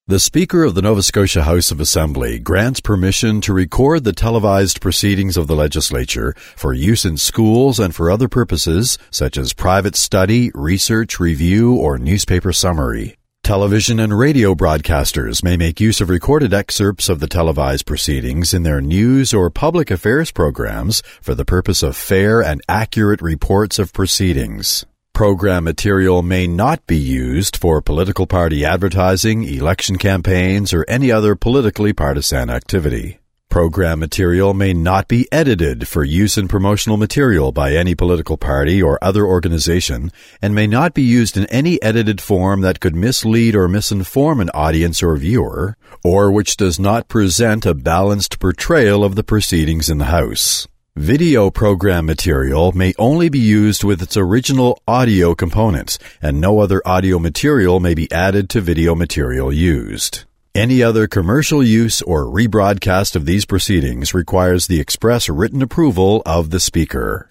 The Speaker of the Nova Scotia House of Assembly grants permission to record the televised proceedings of the legislature for use in schools and for other purposes such as private study, research, review, or newspaper summary. Television and radio broadcasters may make use of recorded excerpts of the televised proceedings in their news or public affairs programs for the purpose of fair and accurate reports of proceedings. Program material may not be used for political party advertising, election campaigns, or any other politically partisan activity. Program material may not be edited for use in promotional material by any political party or other organization, and may not be used in any edited form that could mislead or misinform an audience or viewer, or which does not present a balanced portrayal of the proceedings in the House. Video program material may only be used with its original audio components, and no other audio material may be added to video material used. Any other commercial use or rebroadcast of these proceedings requires the express written approval of the Speaker.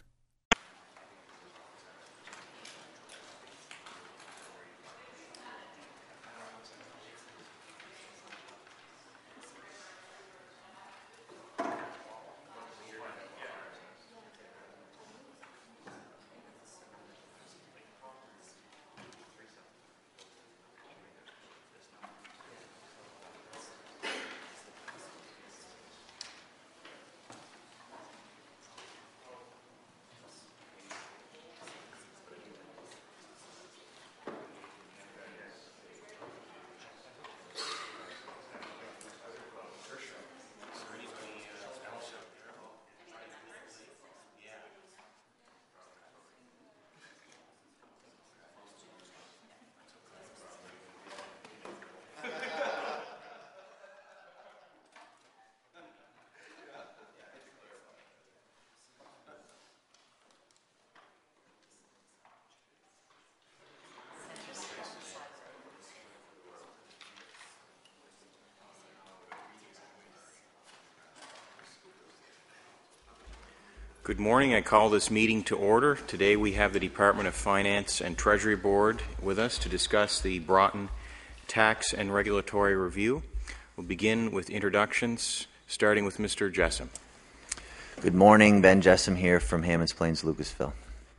Good morning. I call this meeting to order. Today we have the Department of Finance and Treasury Board with us to discuss the Broughton Tax and Regulatory Review. We'll begin with introductions, starting with Mr. Jessam. Good morning. Ben Jessam here from Hammonds Plains, Lucasville.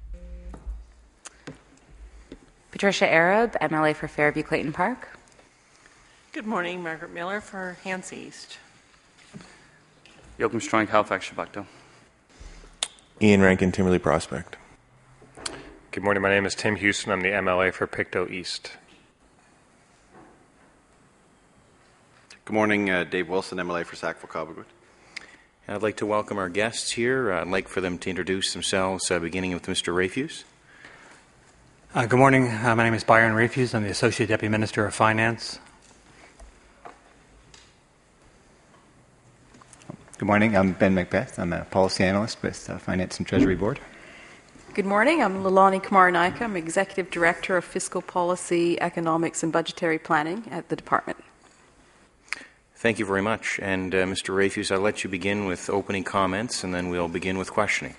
Patricia Arab, MLA for Fairview Clayton Park. Good morning. Margaret Miller for Hants East. Joachim Strunk, Halifax, Shabakto. Ian Rankin, Timberley Prospect. Good morning. My name is Tim Houston. I'm the MLA for Pictou East. Good morning. Dave Wilson, MLA for Sackville-Cobequid. I'd like to welcome our guests here. I'd like for them to introduce themselves, beginning with Mr. Rayfuse. Good morning. My name is Byron Rayfuse. I'm the Associate Deputy Minister of Finance. Good morning. I'm Ben Macbeth. I'm a policy analyst with Finance and Treasury Board. Good morning. I'm Lalani Kumar-Naika. I'm Executive Director of Fiscal Policy, Economics and Budgetary Planning at the Department. Thank you very much. And Mr. Rayfuse, I'll let you begin with opening comments, and then we'll begin with questioning.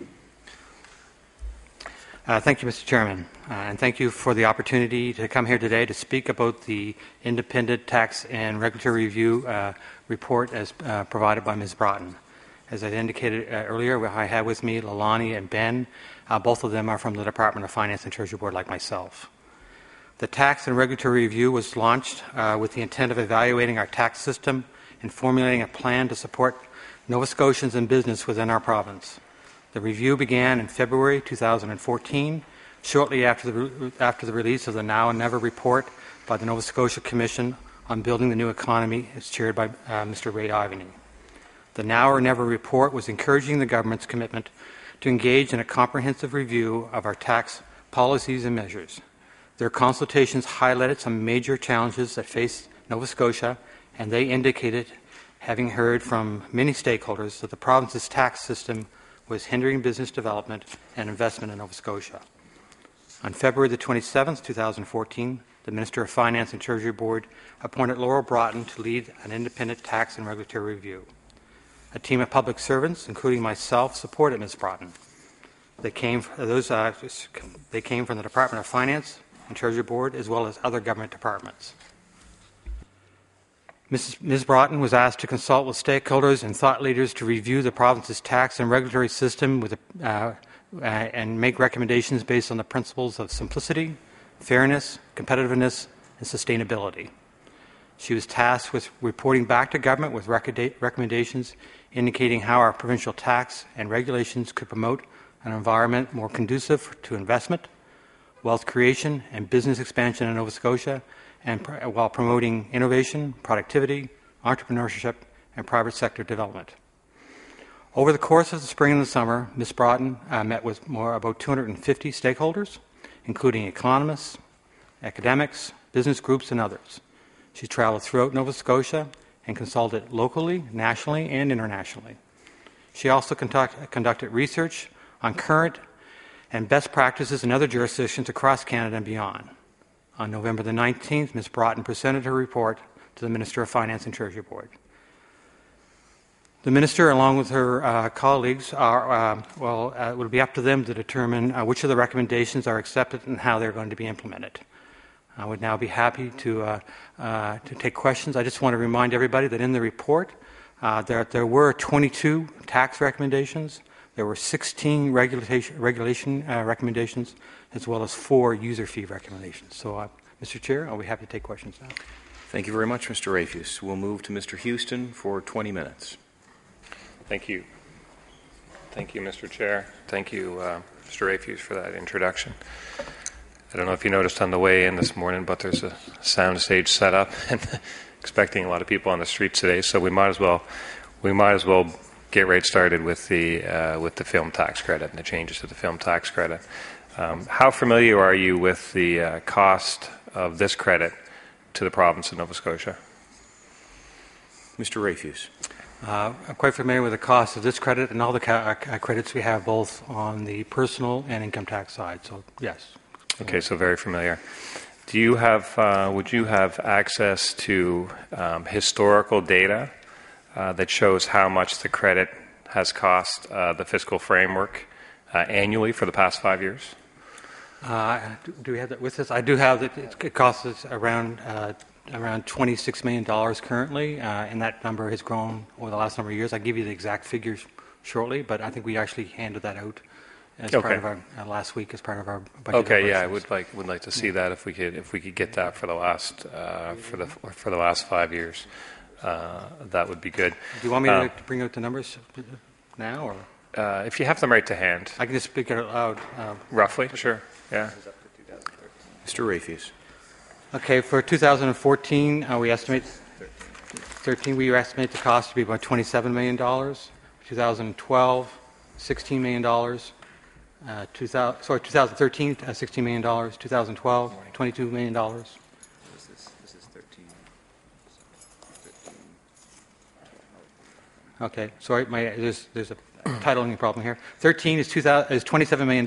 Thank you, Mr. Chairman. And thank you for the opportunity to come here today to speak about the Independent Tax and Regulatory Review report as provided by Ms. Broughton. As I indicated earlier, I have with me Lalani and Ben. Both of them are from the Department of Finance and Treasury Board like myself. The Tax and Regulatory Review was launched with the intent of evaluating our tax system and formulating a plan to support Nova Scotians and business within our province. The review began in February 2014, shortly after the release of the Now and Never report by the Nova Scotia Commission on Building the New Economy, as chaired by Mr. Ray Ivany. The Now or Never report was encouraging the government's commitment to engage in a comprehensive review of our tax policies and measures. Their consultations highlighted some major challenges that face Nova Scotia, and they indicated, having heard from many stakeholders, that the province's tax system was hindering business development and investment in Nova Scotia. On February the 27th, 2014, the Minister of Finance and Treasury Board appointed Laurel Broughton to lead an independent tax and regulatory review. A team of public servants, including myself, supported Ms. Broughton. They came from the Department of Finance and Treasury Board, as well as other government departments. Ms. Broughton was asked to consult with stakeholders and thought leaders to review the province's tax and regulatory system and make recommendations based on the principles of simplicity, fairness, competitiveness, and sustainability. She was tasked with reporting back to government with recommendations indicating how our provincial tax and regulations could promote an environment more conducive to investment, wealth creation, and business expansion in Nova Scotia, and while promoting innovation, productivity, entrepreneurship, and private sector development. Over the course of the spring and the summer, Ms. Broughton met with about 250 stakeholders, including economists, academics, business groups, and others. She traveled throughout Nova Scotia and consulted locally, nationally, and internationally. She also conducted research on current and best practices in other jurisdictions across Canada and beyond. On November the 19th, Ms. Broughton presented her report to the Minister of Finance and Treasury Board. The Minister, along with her colleagues, it will be up to them to determine which of the recommendations are accepted and how they're going to be implemented. I would now be happy to take questions. I just want to remind everybody that in the report, there were 22 tax recommendations. There were 16 regulation recommendations, as well as 4 user fee recommendations. So, Mr. Chair, I'll be happy to take questions now. Thank you very much, Mr. Rafuse. We'll move to Mr. Houston for 20 minutes. Thank you. Thank you, Mr. Chair. Thank you, Mr. Rafuse, for that introduction. I don't know if you noticed on the way in this morning, but there's a sound stage set up and expecting a lot of people on the streets today, so we might as well get right started with the film tax credit and the changes to the film tax credit. How familiar are you with the cost of this credit to the province of Nova Scotia? Mr. Rafuse. I'm quite familiar with the cost of this credit and all the credits we have both on the personal and income tax side, so yes. Okay, so very familiar. Do you have, would you have access to historical data that shows how much the credit has cost the fiscal framework annually for the past 5 years? Do we have that with us? I do have that. It costs us around $26 million currently, and that number has grown over the last number of years. I'll give you the exact figures shortly, but I think we actually handed that out as part of our last week as part of our budget. Okay, yeah, I would like to see that if we could get that for the last for the last 5 years. That would be good. Do you want me to bring out the numbers now, or if you have them right to hand? I can just speak it out loud. Roughly, sure. Yeah. Mr. Rafuse. Okay, for 2014, we estimate the cost to be about $27 million. 2012, $16 million. 2013, $16 million. 2012, $22 million. This is 13. Okay, sorry, there's a titling problem here. 13 is $27 million.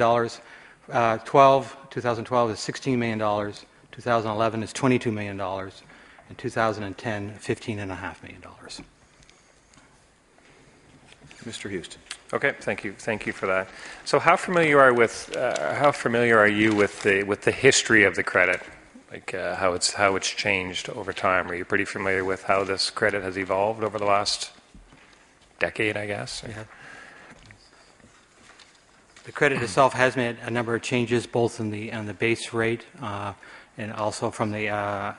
2012 is $16 million. 2011 is $22 million. And 2010, $15.5 million. Mr. Houston. Okay, thank you for that. So, how familiar are you with the history of the credit, like how it's changed over time? Are you pretty familiar with how this credit has evolved over the last decade, I guess? Yeah. The credit itself has made a number of changes, both in the base rate and also from the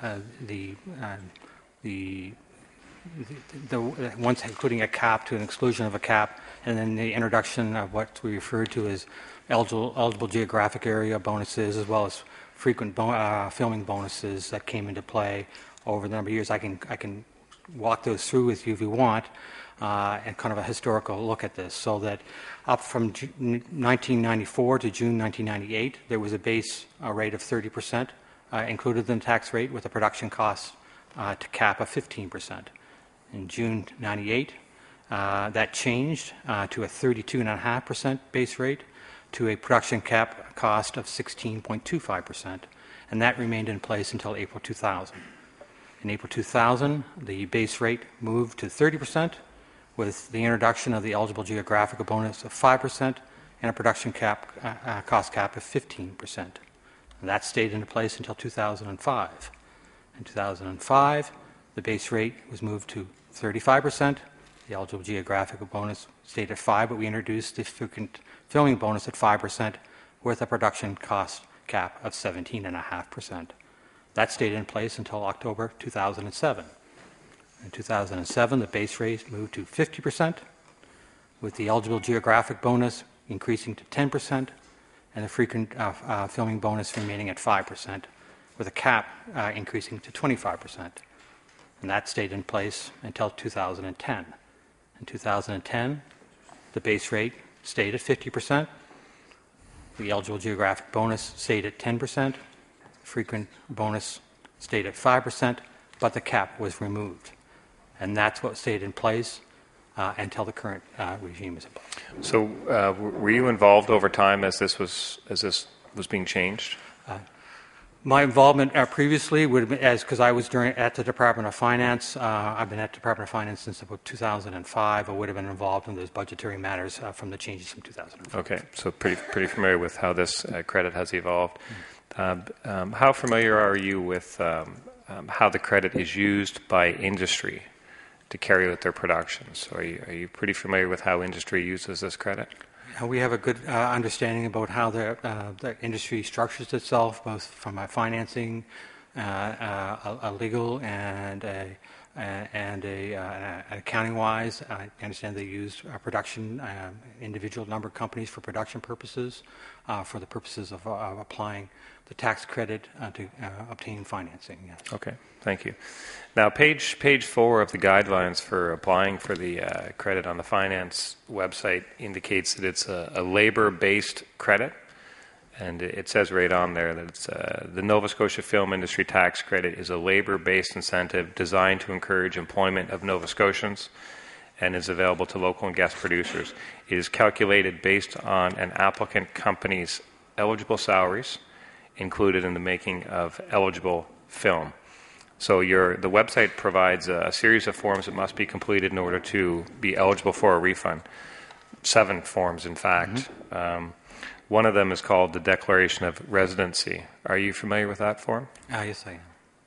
once including a cap to an exclusion of a cap, and then the introduction of what we refer to as eligible geographic area bonuses, as well as frequent filming bonuses that came into play over the number of years. I can walk those through with you if you want, and kind of a historical look at this. So that up from 1994 to June 1998, there was a base rate of 30% included in the tax rate, with a production cost to cap of 15%. In June 98, that changed to a 32.5% base rate to a production cap cost of 16.25%, and that remained in place until April 2000. In April 2000, the base rate moved to 30%, with the introduction of the eligible geographical bonus of 5% and a production cap cost cap of 15%. And that stayed into place until 2005. In 2005, the base rate was moved to 35%. The eligible geographical bonus stayed at 5%, but we introduced the frequent filming bonus at 5% with a production cost cap of 17.5%. That stayed in place until October 2007. In 2007, the base rate moved to 50%, with the eligible geographic bonus increasing to 10%, and the frequent filming bonus remaining at 5%, with a cap increasing to 25%. And that stayed in place until 2010. In 2010, the base rate stayed at 50%. The eligible geographic bonus stayed at 10%. Frequent bonus stayed at 5%, but the cap was removed. And that's what stayed in place until the current regime is in place. So, were you involved over time as this was being changed? My involvement previously would have been, because I was at the Department of Finance. I've been at the Department of Finance since about 2005. I would have been involved in those budgetary matters from the changes from 2005. Okay, so pretty familiar with how this credit has evolved. How familiar are you with how the credit is used by industry to carry out their productions? Are you pretty familiar with how industry uses this credit? We have a good understanding about how the industry structures itself, both from a financing, a legal, and accounting-wise. I understand they use production, individual number of companies for production purposes, for the purposes of applying the tax credit to obtain financing. Yes. Okay, thank you. Now, page 4 of the guidelines for applying for the credit on the finance website indicates that it's a labor-based credit, and it says right on there that it's the Nova Scotia Film Industry Tax Credit is a labor-based incentive designed to encourage employment of Nova Scotians and is available to local and guest producers. It is calculated based on an applicant company's eligible salaries included in the making of eligible film. So the website provides a series of forms that must be completed in order to be eligible for a refund. 7 forms, in fact. Mm-hmm. One of them is called the Declaration of Residency. Are you familiar with that form? Yes, I am.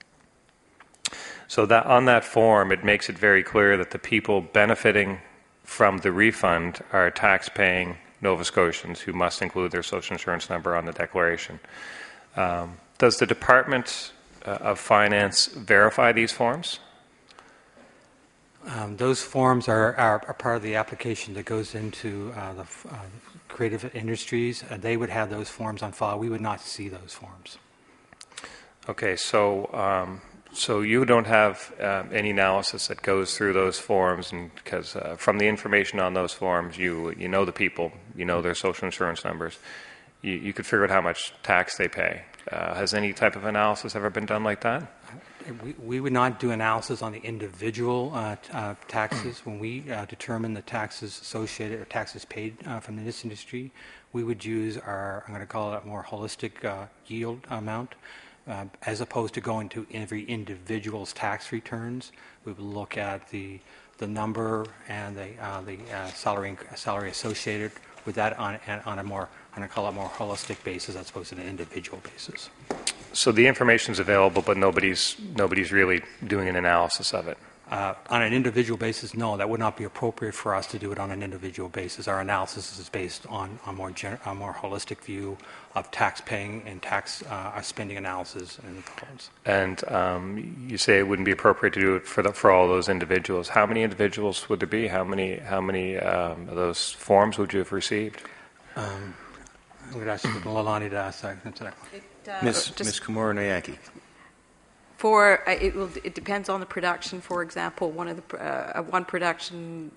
So that on that form, it makes it very clear that the people benefiting from the refund are tax-paying Nova Scotians who must include their social insurance number on the declaration. Does the Department of Finance verify these forms? Those forms are part of the application that goes into the creative industries. They would have those forms on file. We would not see those forms. Okay, so you don't have any analysis that goes through those forms, and because from the information on those forms, you know the people, you know their social insurance numbers. You could figure out how much tax they pay. Has any type of analysis ever been done like that? We would not do analysis on the individual taxes. When we determine the taxes associated or taxes paid from this industry, we would use I'm going to call it a more holistic yield amount. As opposed to going to every individual's tax returns, we would look at the number and the salary associated with that on a more, I'm going to call it more holistic basis as opposed to an individual basis. So the information is available, but nobody's really doing an analysis of it. On an individual basis, no, that would not be appropriate for us to do it on an individual basis. Our analysis is based on a more holistic view of tax paying and tax spending analysis and problems. And you say it wouldn't be appropriate to do it for all those individuals. How many individuals would there be? How many of those forms would you have received? I'm going to ask Lalani to answer that. Ms. Komura-Noyaki. It depends on the production. For example, one production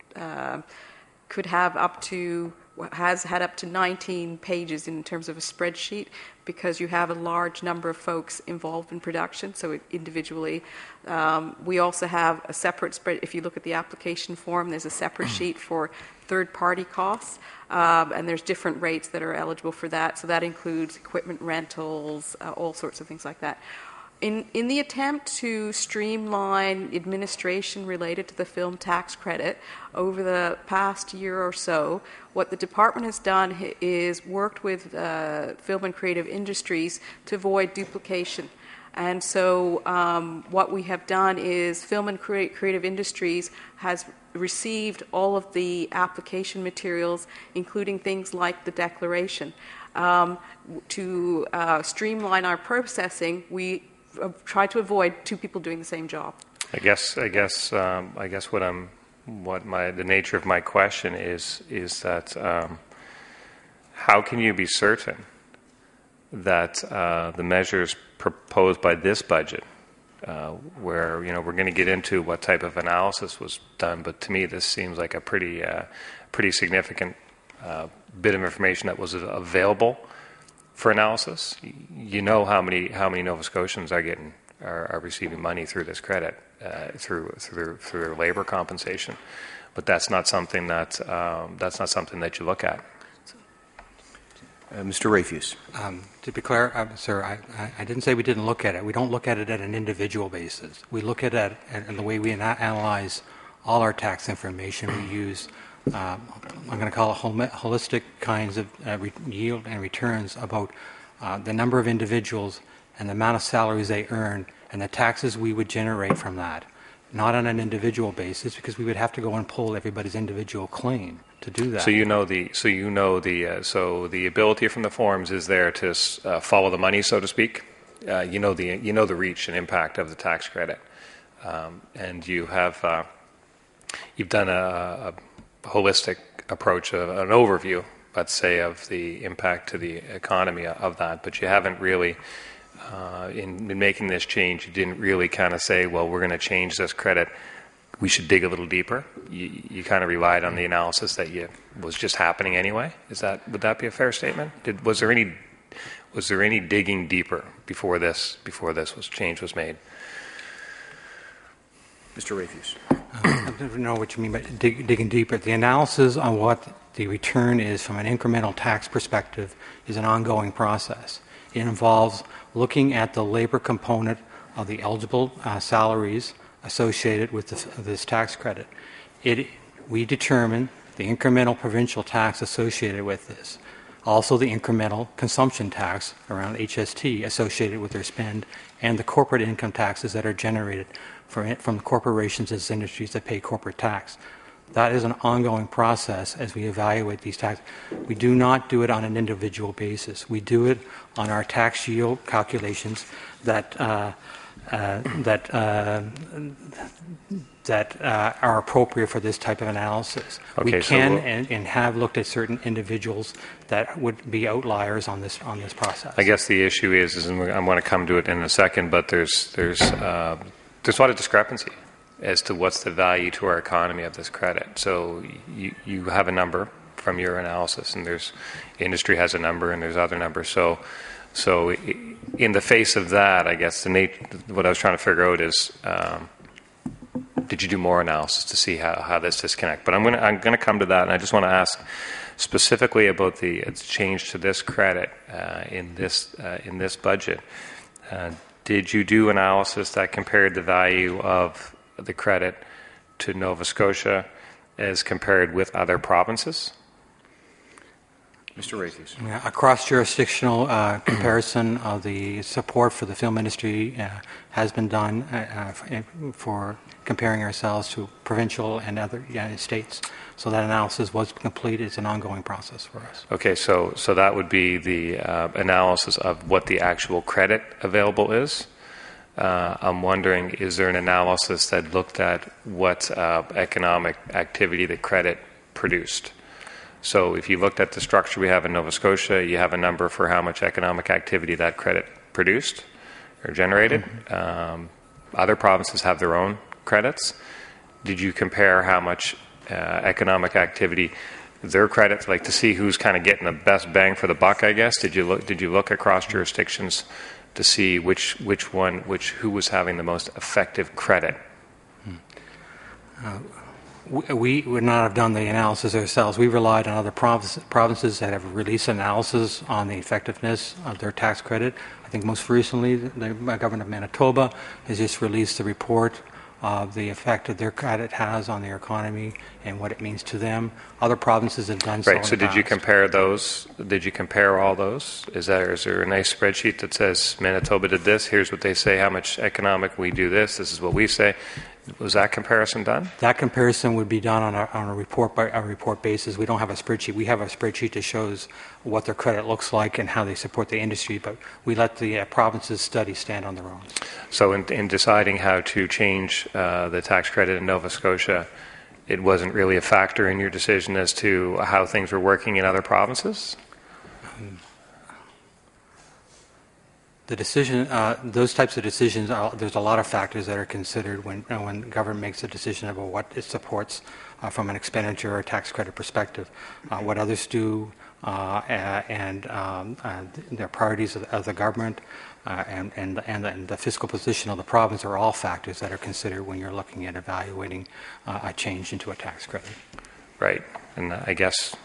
has had up to 19 pages in terms of a spreadsheet because you have a large number of folks involved in production. So individually, we also have a separate spread. If you look at the application form, there's a separate sheet for third-party costs, and there's different rates that are eligible for that. So that includes equipment rentals, all sorts of things like that. In the attempt to streamline administration related to the film tax credit over the past year or so, what the department has done is worked with film and creative industries to avoid duplication. And so what we have done is Film and Creative Industries has received all of the application materials, including things like the declaration. To streamline our processing, we try to avoid two people doing the same job. I guess the nature of my question is that how can you be certain that the measures proposed by this budget, where we're going to get into what type of analysis was done, but to me this seems like a pretty significant bit of information that was available for analysis. You know how many Nova Scotians are receiving money through this credit through their labor compensation, but that's not something that you look at. Mr. Rafuse. To be clear, sir, I didn't say we didn't look at it. We don't look at it at an individual basis. We look at it and the way we analyze all our tax information. We use, I'm going to call it holistic kinds of yield and returns about the number of individuals and the amount of salaries they earn and the taxes we would generate from that. Not on an individual basis, because we would have to go and pull everybody's individual claim to do that. So the ability from the forms is there to follow the money, so to speak. You know the reach and impact of the tax credit, and you've done a holistic approach, an overview, let's say, of the impact to the economy of that. But you haven't really, in making this change, you didn't really kind of say, well, we're going to change this credit. We should dig a little deeper. You kind of relied on the analysis that was just happening anyway. Would that be a fair statement? Was there any digging deeper before this change was made? Mr. Rafuse. I don't know what you mean by digging deeper. The analysis on what the return is from an incremental tax perspective is an ongoing process. It involves looking at the labor component of the eligible salaries associated with this tax credit. We determine the incremental provincial tax associated with this, also the incremental consumption tax around HST associated with their spend, and the corporate income taxes that are generated from corporations and industries that pay corporate tax. That is an ongoing process as we evaluate these taxes. We do not do it on an individual basis. We do it on our tax yield calculations that are appropriate for this type of analysis. Okay, we can and have looked at certain individuals that would be outliers on this process. I guess the issue is and I want to come to it in a second, but there's a lot of discrepancy as to what's the value to our economy of this credit. So you have a number from your analysis, and industry has a number, and there's other numbers. So in the face of that, I guess what I was trying to figure out is, did you do more analysis to see how this disconnect? But I'm going to come to that, and I just want to ask specifically about the change to this credit in this budget. Did you do analysis that compared the value of the credit to Nova Scotia as compared with other provinces? Mr. Rafuse. A cross-jurisdictional comparison of the support for the film industry has been done for comparing ourselves to provincial and other United States. So that analysis was complete. It's an ongoing process for us. Okay, so that would be the analysis of what the actual credit available is. I'm wondering, is there an analysis that looked at what economic activity the credit produced? So if you looked at the structure we have in Nova Scotia, you have a number for how much economic activity that credit produced or generated. Mm-hmm. Other provinces have their own credits. Did you compare how much economic activity their credits, like to see who's kind of getting the best bang for the buck, I guess? Did you look across jurisdictions to see who was having the most effective credit? We would not have done the analysis ourselves. We relied on other provinces that have released analysis on the effectiveness of their tax credit. I think most recently the government of Manitoba has just released a report of the effect that their credit has on their economy and what it means to them. Other provinces have done so. Right. So did you compare those? Did you compare all those? Is there a nice spreadsheet that says Manitoba did this? Here's what they say. How much economic we do this? This is what we say. Was that comparison done? That comparison would be done on a report by report basis. We don't have a spreadsheet. We have a spreadsheet that shows what their credit looks like and how they support the industry, but we let the provinces' study stand on their own. So in deciding how to change the tax credit in Nova Scotia, it wasn't really a factor in your decision as to how things were working in other provinces? The decision, those types of decisions, there's a lot of factors that are considered when government makes a decision about what it supports from an expenditure or tax credit perspective. What others do and their priorities of the government and the fiscal position of the province are all factors that are considered when you're looking at evaluating a change into a tax credit. Right, and I guess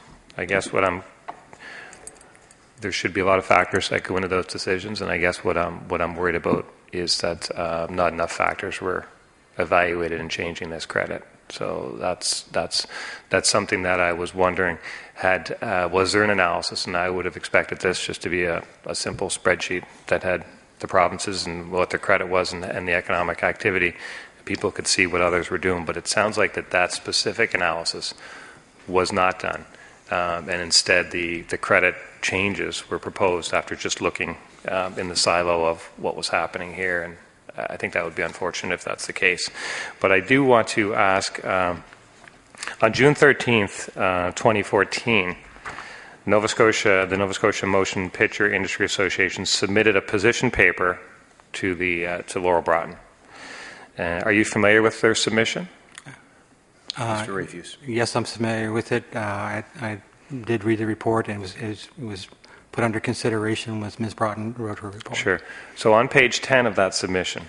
there should be a lot of factors that go into those decisions, and I guess what I'm worried about is that not enough factors were evaluated in changing this credit. So that's something that I was wondering. Was there an analysis? And I would have expected this just to be a simple spreadsheet that had the provinces and what their credit was and the economic activity. People could see what others were doing, but it sounds like that specific analysis was not done, and instead the credit changes were proposed after just looking in the silo of what was happening here, and I think that would be unfortunate if that's the case. But I do want to ask, on June 13th, 2014, the Nova Scotia Motion Picture Industry Association submitted a position paper to Laurel Broughton. Are you familiar with their submission? Mr. Rafuse. Yes, I'm familiar with it. I did read the report, and it was put under consideration when Ms. Broughton wrote her report. Sure. So on page 10 of that submission,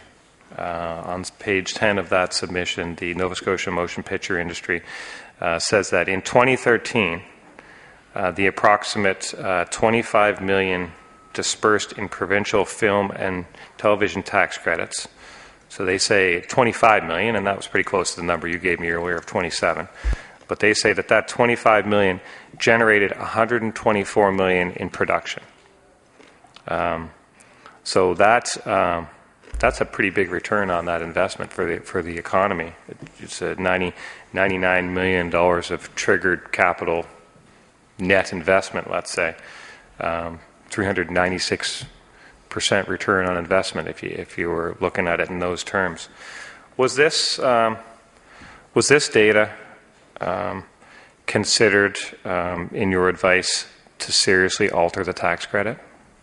the Nova Scotia Motion Picture Industry says that in 2013, the approximate $25 million dispersed in provincial film and television tax credits. So they say $25 million, and that was pretty close to the number you gave me earlier of 27. But they say that $25 million generated $124 million in production. So that's a pretty big return on that investment for the economy. It's $99 million of triggered capital net investment, let's say, 396% return on investment if you were looking at it in those terms. Was this data considered in your advice to seriously alter the tax credit?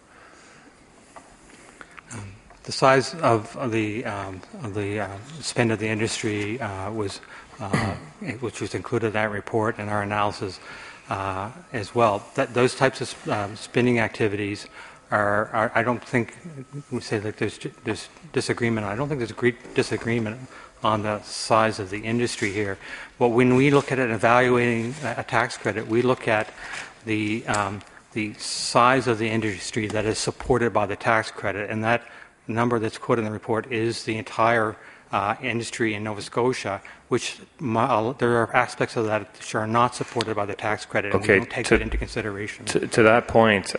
The size of the spend of the industry which was included in that report and our analysis as well. Those types of spending activities are I don't think we say that there's disagreement. I don't think there's a great disagreement on the size of the industry here. But when we look at it evaluating a tax credit, we look at the size of the industry that is supported by the tax credit, and that number that's quoted in the report is the entire industry in Nova Scotia, which there are aspects of that which are not supported by the tax credit, and we don't take that into consideration. To that point,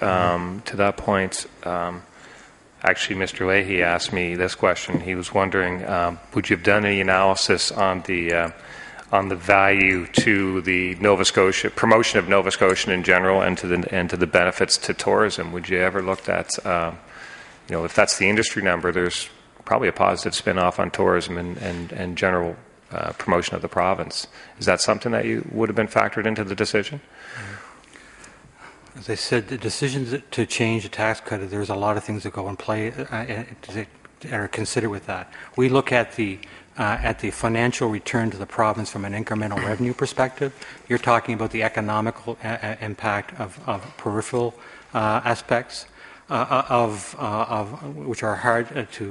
actually, Mr. Leahy asked me this question. He was wondering, would you have done any analysis on the value to the Nova Scotia promotion of Nova Scotia in general, and to the benefits to tourism? Would you ever looked at, if that's the industry number, there's probably a positive spin-off on tourism and general promotion of the province. Is that something that you would have been factored into the decision? As I said, the decisions to change the tax credit, there's a lot of things that go in play that are considered with that. We look at the financial return to the province from an incremental revenue perspective. You're talking about the economical impact of peripheral aspects of which are hard to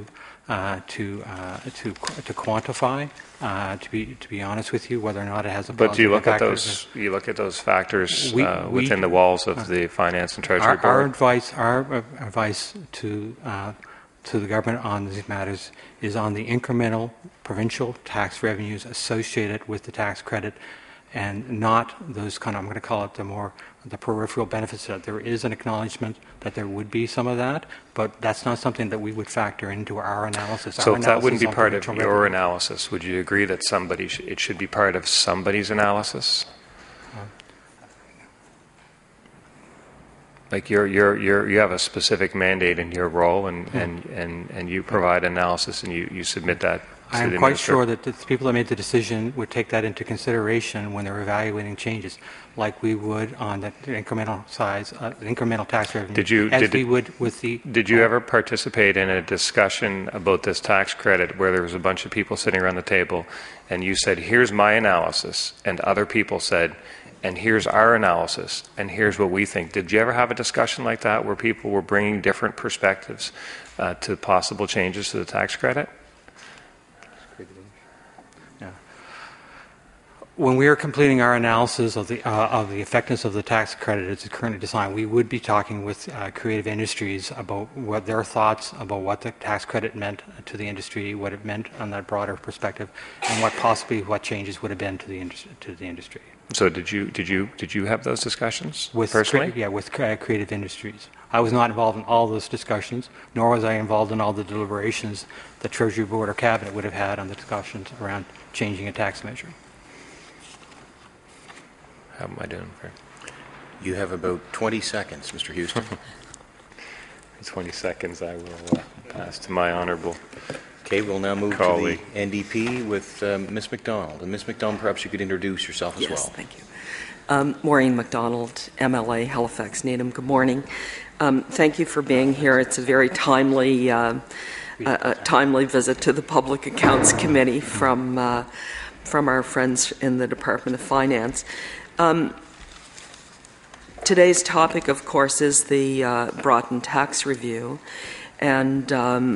quantify. To be honest with you, whether or not it has a but do you look impact at those? You look at those factors within the walls of the Finance and Treasury Board. Our advice to to the government on these matters is on the incremental provincial tax revenues associated with the tax credit, and not those kind of, I'm going to call it the peripheral benefits. That there is an acknowledgement that there would be some of that, but that's not something that we would factor into our analysis. So our if that wouldn't be analysis on part of provincial your revenue. analysis, would you agree that it should be part of somebody's analysis? Like you have a specific mandate in your role, and you provide analysis, and you submit that. I am quite sure that the people that made the decision would take that into consideration when they're evaluating changes, like we would on the incremental size, incremental tax revenue. Did you ever participate in a discussion about this tax credit where there was a bunch of people sitting around the table, and you said, "Here's my analysis," and other people said, "And here's our analysis, and here's what we think"? Did you ever have a discussion like that where people were bringing different perspectives to possible changes to the tax credit? When we are completing our analysis of the effectiveness of the tax credit as it's currently designed, we would be talking with creative industries about what their thoughts about what the tax credit meant to the industry, what it meant on that broader perspective, and what changes would have been to the industry. So did you have those discussions with personally? With creative industries. I was not involved in all those discussions, nor was I involved in all the deliberations the Treasury Board or Cabinet would have had on the discussions around changing a tax measure. How am I doing? You have about 20 seconds, Mr. Houston. 20 seconds I will pass to my honourable Okay, we'll now move colleague. to the NDP with Ms. MacDonald. And Ms. MacDonald, perhaps you could introduce yourself as well. Yes, thank you. Maureen MacDonald, MLA, Halifax Needham. Good morning. Thank you for being here. It's a very timely visit to the Public Accounts Committee from our friends in the Department of Finance. Today's topic, of course, is the Broughton Tax Review, and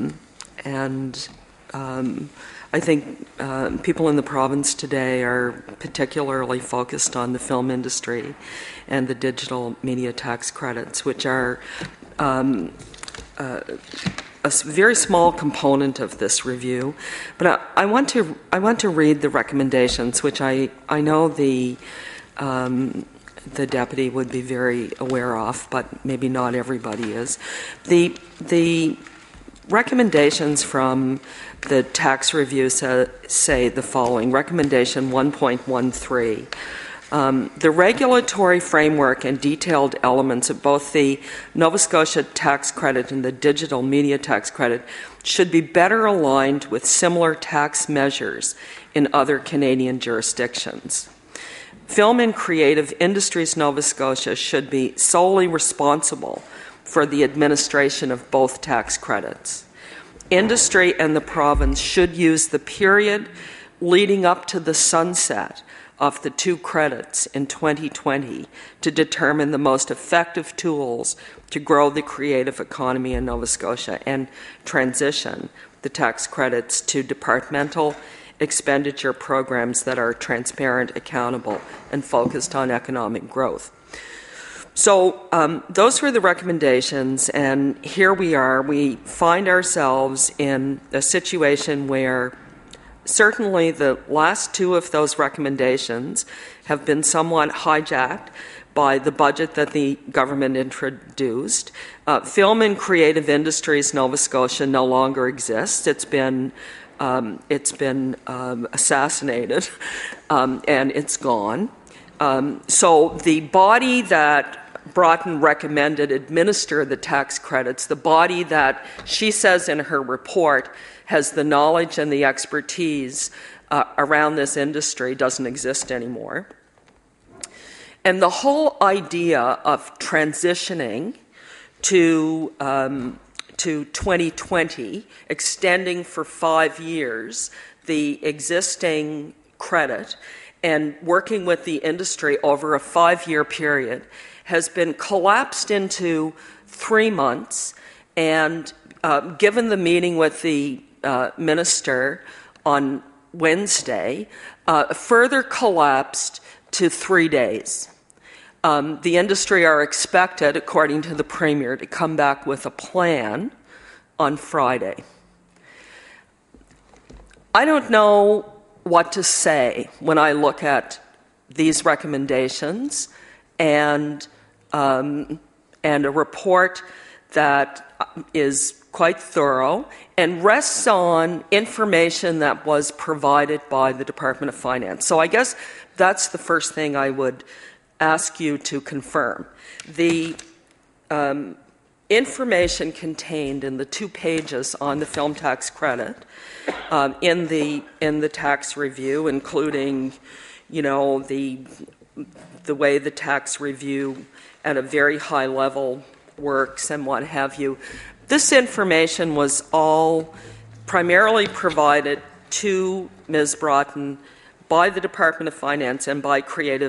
I think people in the province today are particularly focused on the film industry and the digital media tax credits, which are a very small component of this review. But I want to read the recommendations, which I know the deputy would be very aware of, but maybe not everybody is. The recommendations from the tax review say the following. Recommendation 1.13. The regulatory framework and detailed elements of both the Nova Scotia tax credit and the digital media tax credit should be better aligned with similar tax measures in other Canadian jurisdictions. Film and Creative Industries Nova Scotia should be solely responsible for the administration of both tax credits. Industry and the province should use the period leading up to the sunset of the two credits in 2020 to determine the most effective tools to grow the creative economy in Nova Scotia and transition the tax credits to departmental expenditure programs that are transparent, accountable, and focused on economic growth. So those were the recommendations, and here we are. We find ourselves in a situation where certainly the last two of those recommendations have been somewhat hijacked by the budget that the government introduced. Film and Creative Industries Nova Scotia no longer exists. It's been assassinated, and it's gone. So the body that Broughton recommended administer the tax credits, the body that she says in her report has the knowledge and the expertise around this industry, doesn't exist anymore. And the whole idea of transitioning to 2020, extending for 5 years the existing credit and working with the industry over a 5-year period has been collapsed into 3 months, and given the meeting with the minister on Wednesday, further collapsed to 3 days. The industry are expected, according to the Premier, to come back with a plan on Friday. I don't know what to say when I look at these recommendations and a report that is quite thorough and rests on information that was provided by the Department of Finance. So I guess that's the first thing I would ask you to confirm. The information contained in the 2 pages on the film tax credit in the tax review, including, the way the tax review at a very high level works and what have you. This information was all primarily provided to Ms. Broughton by the Department of Finance and by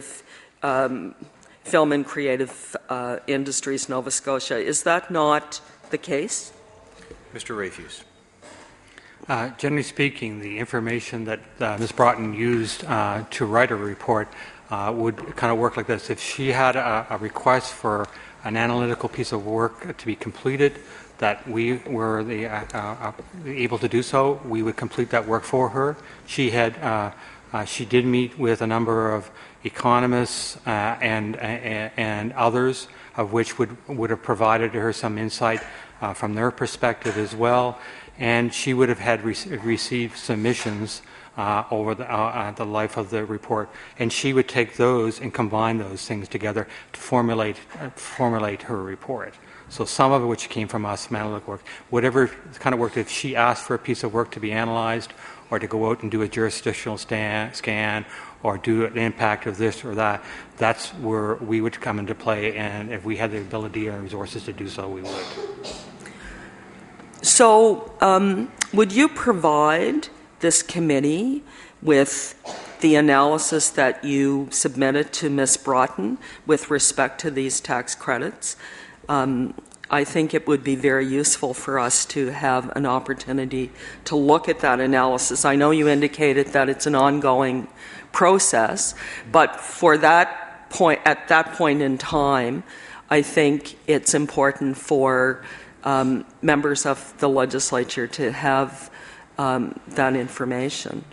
Film and Creative Industries Nova Scotia. Is that not the case? Mr. Rayfuse. Generally speaking, the information that Ms. Broughton used to write a report would kind of work like this. If she had a request for an analytical piece of work to be completed, that we were able to do so, we would complete that work for her. She did meet with a number of economists and others, of which would have provided her some insight from their perspective as well. And she would have had received submissions over the life of the report, and she would take those and combine those things together to formulate her report. So some of it, which came from us, some analytic work, whatever kind of work, if she asked for a piece of work to be analyzed or to go out and do a jurisdictional scan or do an impact of this or that, that's where we would come into play, and if we had the ability and resources to do so, we would. So would you provide this committee with the analysis that you submitted to Ms. Broughton with respect to these tax credits? I think it would be very useful for us to have an opportunity to look at that analysis. I know you indicated that it's an ongoing process, but for that point, at that point in time, I think it's important for members of the legislature to have that information.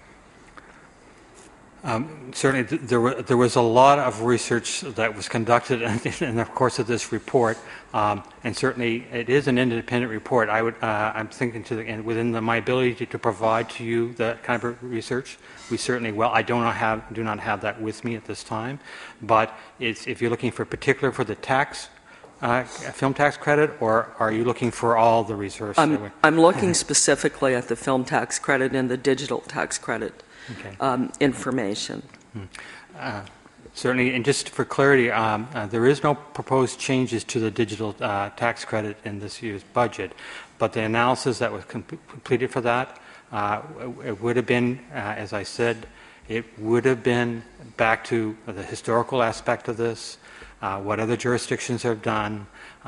Certainly, there was a lot of research that was conducted in the course of this report, and certainly it is an independent report. I'm thinking within my ability to provide to you that kind of research, we certainly will. I do not have that with me at this time, but if you're looking for particular for the tax. Film tax credit, or are you looking for all the research? I'm looking specifically at the film tax credit and the digital tax credit information. Certainly, and just for clarity, there is no proposed changes to the digital tax credit in this year's budget, but the analysis that was completed for that, it would have been, as I said, it would have been back to the historical aspect of this, what other jurisdictions have done,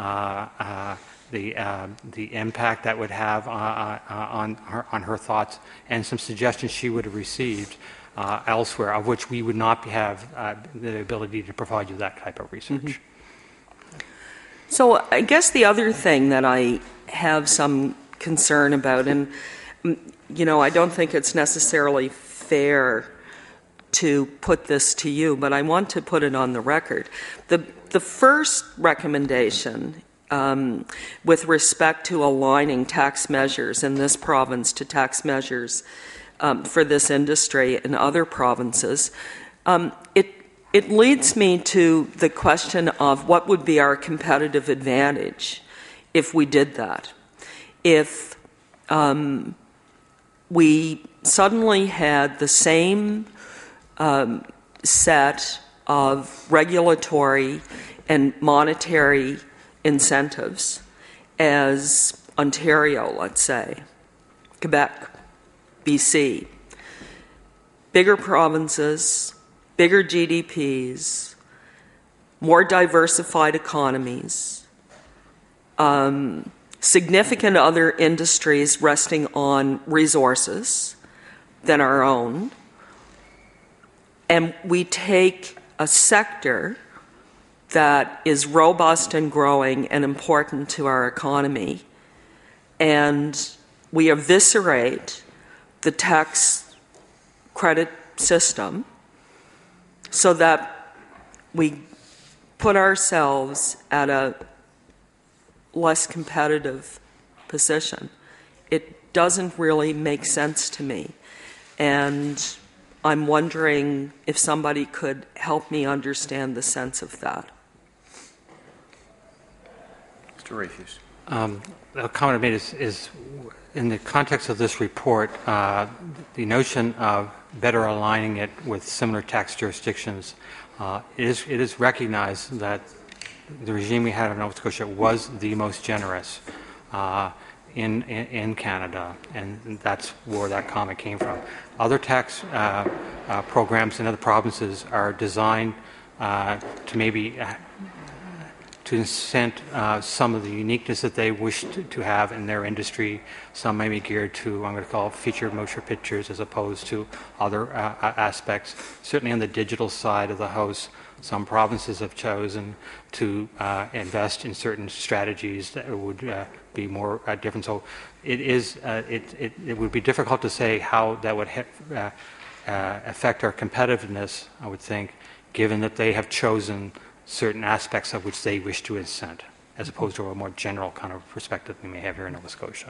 the impact that would have on her thoughts, and some suggestions she would have received elsewhere, of which we would not have the ability to provide you that type of research. Mm-hmm. So I guess the other thing that I have some concern about, and I don't think it's necessarily fair to put this to you, but I want to put it on the record. The first recommendation with respect to aligning tax measures in this province to tax measures for this industry in other provinces, it leads me to the question of what would be our competitive advantage if we did that. If we suddenly had the same set of regulatory and monetary incentives as Ontario, let's say, Quebec, BC, bigger provinces, bigger GDPs, more diversified economies, significant other industries resting on resources than our own, and we take a sector that is robust and growing and important to our economy, and we eviscerate the tax credit system so that we put ourselves at a less competitive position. It doesn't really make sense to me. And I'm wondering if somebody could help me understand the sense of that. Mr. Rayfuse. The comment I made is in the context of this report, the notion of better aligning it with similar tax jurisdictions, it is recognized that the regime we had in Nova Scotia was the most generous in Canada, and that's where that comment came from. Other tax programs in other provinces are designed to maybe to incent some of the uniqueness that they wish to have in their industry. Some may be geared to, I'm going to call, feature motion pictures as opposed to other aspects. Certainly on the digital side of the house, some provinces have chosen to invest in certain strategies that would be more different. So it would be difficult to say how that would affect our competitiveness, I would think, given that they have chosen certain aspects of which they wish to incent, as opposed to a more general kind of perspective we may have here in Nova Scotia.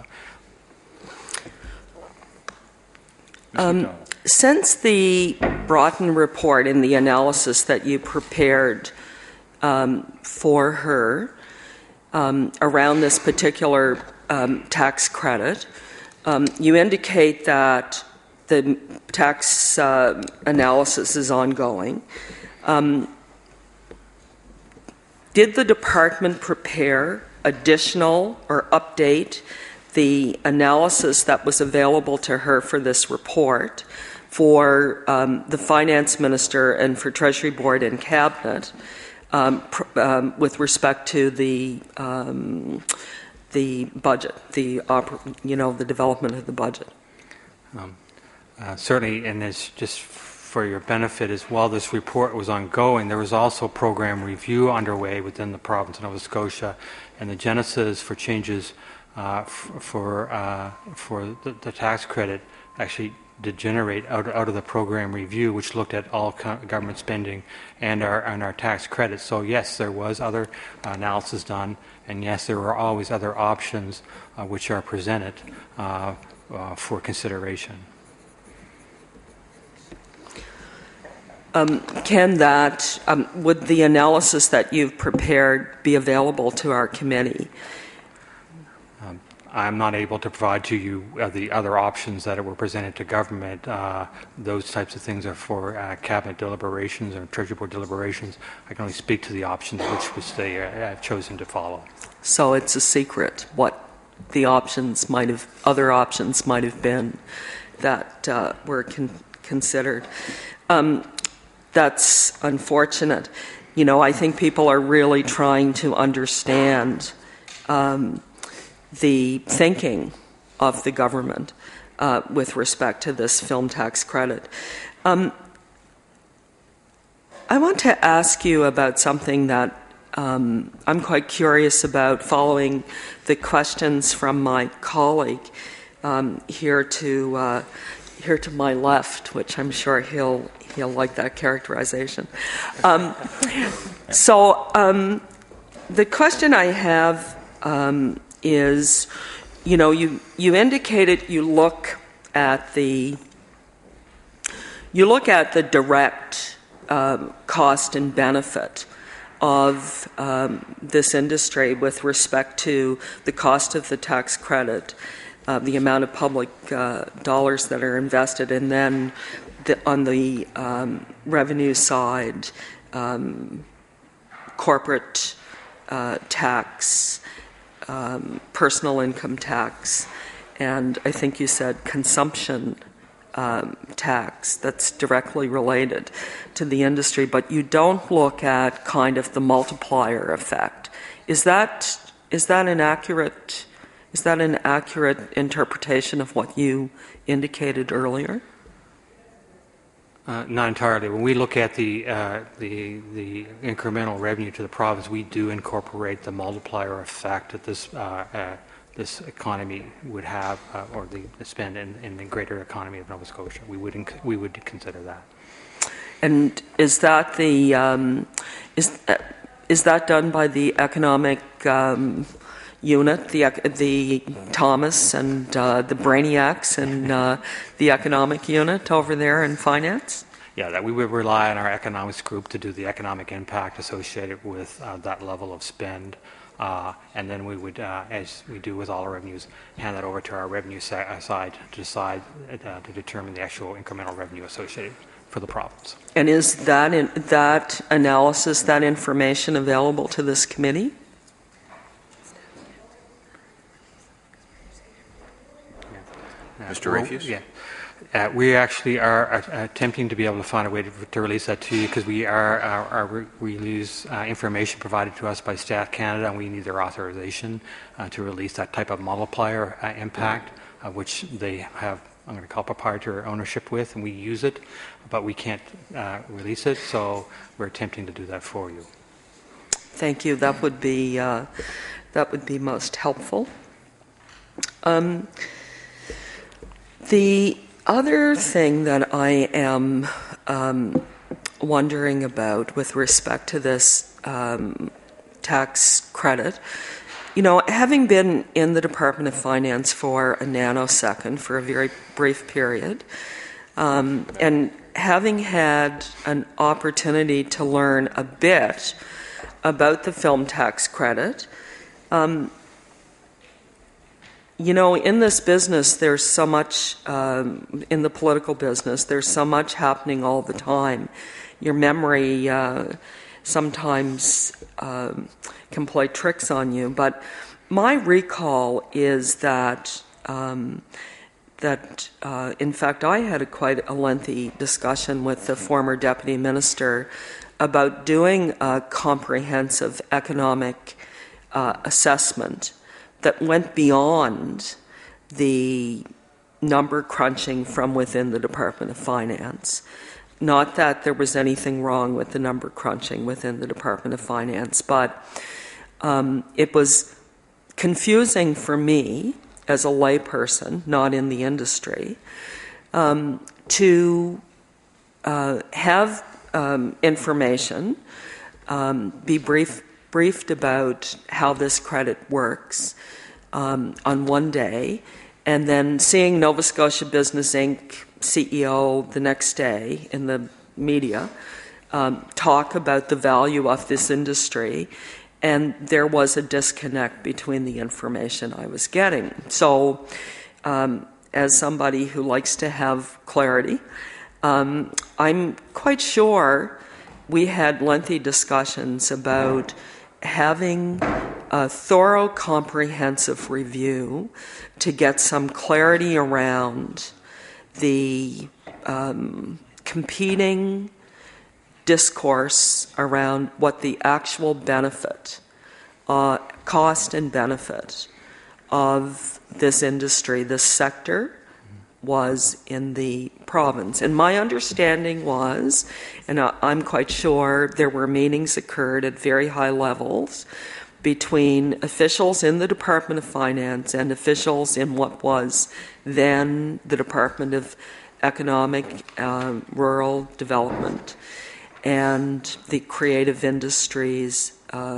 Since the Broughton report and the analysis that you prepared for her around this particular tax credit, you indicate that the tax analysis is ongoing. Did the department prepare additional or update the analysis that was available to her for this report for the finance minister and for Treasury Board and Cabinet with respect to the budget, the development of the budget? Certainly, and it's just for your benefit, as while this report was ongoing, there was also program review underway within the province of Nova Scotia, and the genesis for changes for the tax credit actually did generate out of the program review, which looked at all government spending and our tax credits. So yes, there was other analysis done, and yes, there are always other options which are presented for consideration. Would the analysis that you've prepared be available to our committee? I'm not able to provide to you the other options that were presented to government. Those types of things are for cabinet deliberations or Treasury Board deliberations. I can only speak to the options which they have chosen to follow. So it's a secret what the other options might have been that were considered. That's unfortunate. I think people are really trying to understand the thinking of the government with respect to this film tax credit. I want to ask you about something that I'm quite curious about, following the questions from my colleague here to my left, which I'm sure he'll like that characterization. The question I have is, you indicated you look at the direct cost and benefit of this industry with respect to the cost of the tax credit, the amount of public dollars that are invested, and then on the revenue side, corporate tax, personal income tax, and I think you said consumption tax that's directly related to the industry, but you don't look at kind of the multiplier effect. Is that an accurate interpretation of what you indicated earlier? Not entirely. When we look at the incremental revenue to the province, we do incorporate the multiplier effect that this this economy would have, or the spend in the greater economy of Nova Scotia. We would consider that. And is that the is that done by the economic unit, the Thomas and the brainiacs and the economic unit over there in finance? Yeah, that we would rely on our economics group to do the economic impact associated with that level of spend. And then we would, as we do with all our revenues, hand that over to our revenue side to decide to determine the actual incremental revenue associated for the province. And is that analysis, that information available to this committee? Mr. Rafuse? Yeah. We actually are attempting to be able to find a way to release that to you, because we release information provided to us by Staff Canada, and we need their authorization to release that type of multiplier impact, which they have, I'm going to call proprietary ownership with, and we use it, but we can't release it, so we're attempting to do that for you. Thank you. That would be most helpful. The other thing that I am wondering about with respect to this tax credit, having been in the Department of Finance for a nanosecond, for a very brief period, and having had an opportunity to learn a bit about the film tax credit, in this business, there's so much, in the political business, there's so much happening all the time. Your memory sometimes can play tricks on you. But my recall is that, in fact, I had quite a lengthy discussion with the former Deputy Minister about doing a comprehensive economic assessment that went beyond the number crunching from within the Department of Finance. Not that there was anything wrong with the number crunching within the Department of Finance, but it was confusing for me as a layperson, not in the industry, to have information, be briefed about how this credit works on one day, and then seeing Nova Scotia Business Inc. CEO the next day in the media talk about the value of this industry, and there was a disconnect between the information I was getting. So as somebody who likes to have clarity, I'm quite sure we had lengthy discussions about having a thorough, comprehensive review to get some clarity around the competing discourse around what the actual benefit, cost and benefit of this industry, this sector, was in the province. And my understanding was, and I'm quite sure there were meetings occurred at very high levels between officials in the Department of Finance and officials in what was then the Department of Economic Rural Development and the Creative Industries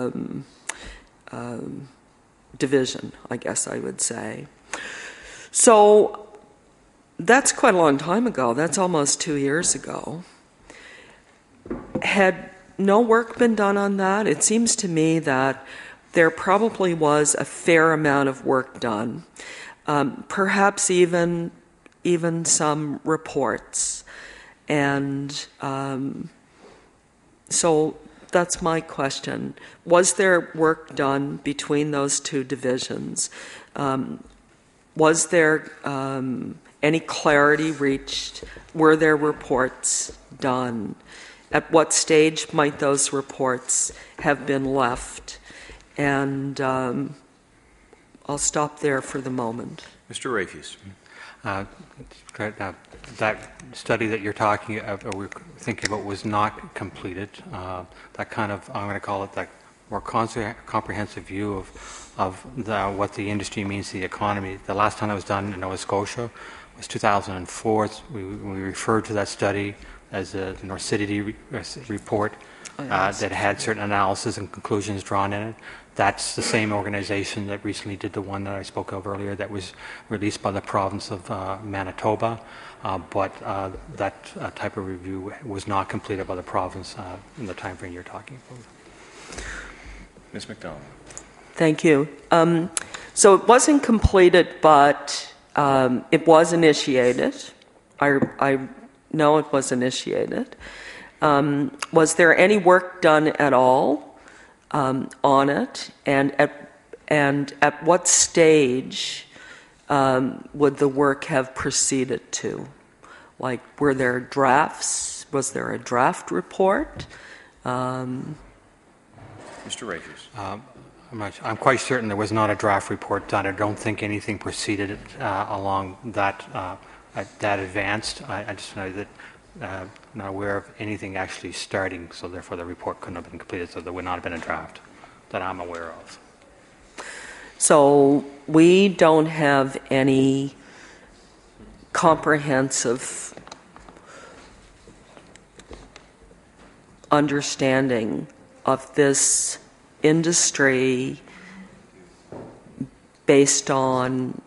division, I guess I would say. So that's quite a long time ago. That's almost 2 years ago. Had no work been done on that? It seems to me that there probably was a fair amount of work done, perhaps even some reports. And so that's my question. Was there work done between those two divisions? Was there any clarity reached? Were there reports done? At what stage might those reports have been left? And I'll stop there for the moment. Mr. Rafuse. That study that you're talking about, or we're thinking about, was not completed. That kind of, I'm going to call it that more comprehensive view of what the industry means to the economy. The last time that was done in Nova Scotia was 2004. We referred to that study as the Norcidity report that had certain analysis and conclusions drawn in it. That's the same organization that recently did the one that I spoke of earlier that was released by the province of Manitoba, but that type of review was not completed by the province in the time frame you're talking about. Ms. McDonald. Thank you. So it wasn't completed, but it was initiated. I know it was initiated. Was there any work done at all on it, and at what stage would the work have proceeded to? Like, were there drafts? Was there a draft report? Mr. Rafews. I'm quite certain there was not a draft report done. I don't think anything proceeded along that advanced. I just know that I'm not aware of anything actually starting, so therefore the report couldn't have been completed, so there would not have been a draft that I'm aware of. So we don't have any comprehensive understanding of this industry based on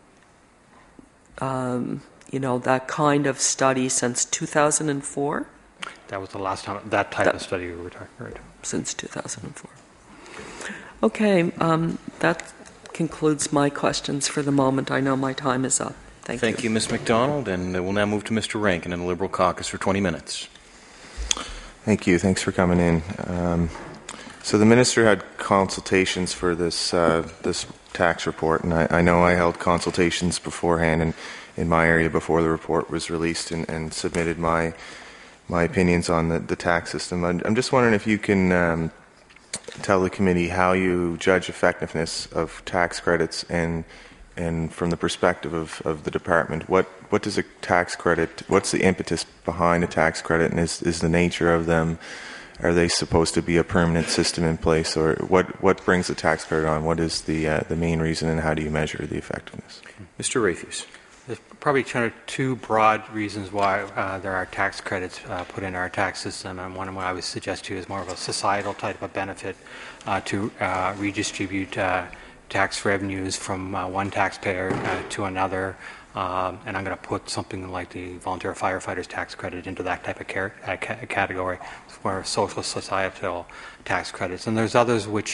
that kind of study since 2004? That was the last time that type of study we were talking about. Since 2004. Okay, that concludes my questions for the moment. I know my time is up. Thank you, Ms. McDonald, and we'll now move to Mr. Rankin in the Liberal caucus for 20 minutes. Thank you. Thanks for coming in. So the minister had consultations for this tax report, and I know I held consultations beforehand and in my area before the report was released and submitted my opinions on the tax system. I'm just wondering if you can tell the committee how you judge effectiveness of tax credits and from the perspective of the department. What does a tax credit, what's the impetus behind a tax credit, and is the nature of them, are they supposed to be a permanent system in place, or what brings the tax credit on? What is the main reason, and how do you measure the effectiveness? Mr. Rafews. There's probably two broad reasons why there are tax credits put in our tax system, and one of them I would suggest to you is more of a societal type of benefit to redistribute tax revenues from one taxpayer to another, and I'm going to put something like the volunteer firefighters tax credit into that type of category for social societal tax credits. And there's others which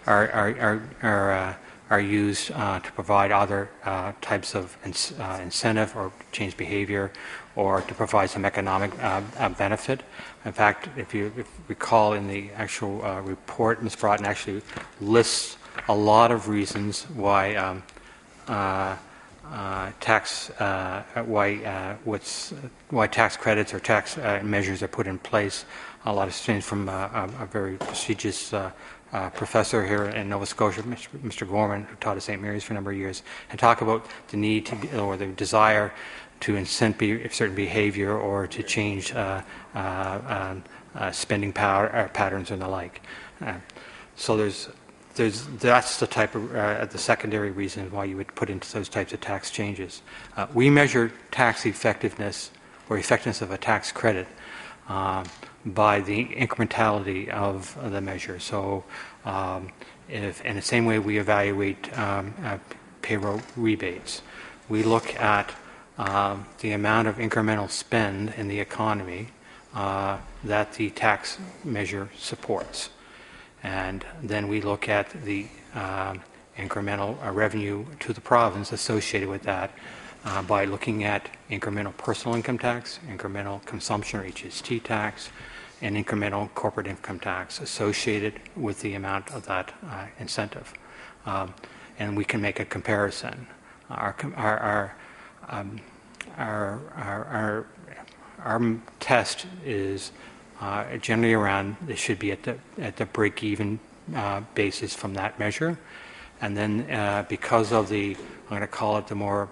are used to provide other types of incentive or change behavior, or to provide some economic benefit. In fact, if you recall in the actual report, Ms. Broughton actually lists a lot of reasons why tax credits or tax measures are put in place. A lot of things from a very prestigious professor here in Nova Scotia, Mr. Gorman, who taught at St. Mary's for a number of years, and talk about the need to or the desire to incent certain behavior or to change spending patterns and the like. So that's the type of the secondary reason why you would put into those types of tax changes. We measure tax effectiveness or effectiveness of a tax credit by the incrementality of the measure. So if in the same way we evaluate payroll rebates, we look at the amount of incremental spend in the economy that the tax measure supports. And then we look at the incremental revenue to the province associated with that by looking at incremental personal income tax, incremental consumption or HST tax, and incremental corporate income tax associated with the amount of that incentive. And we can make a comparison. Our test is generally around, it should be at the break-even basis from that measure. And then because of the, I'm going to call it the more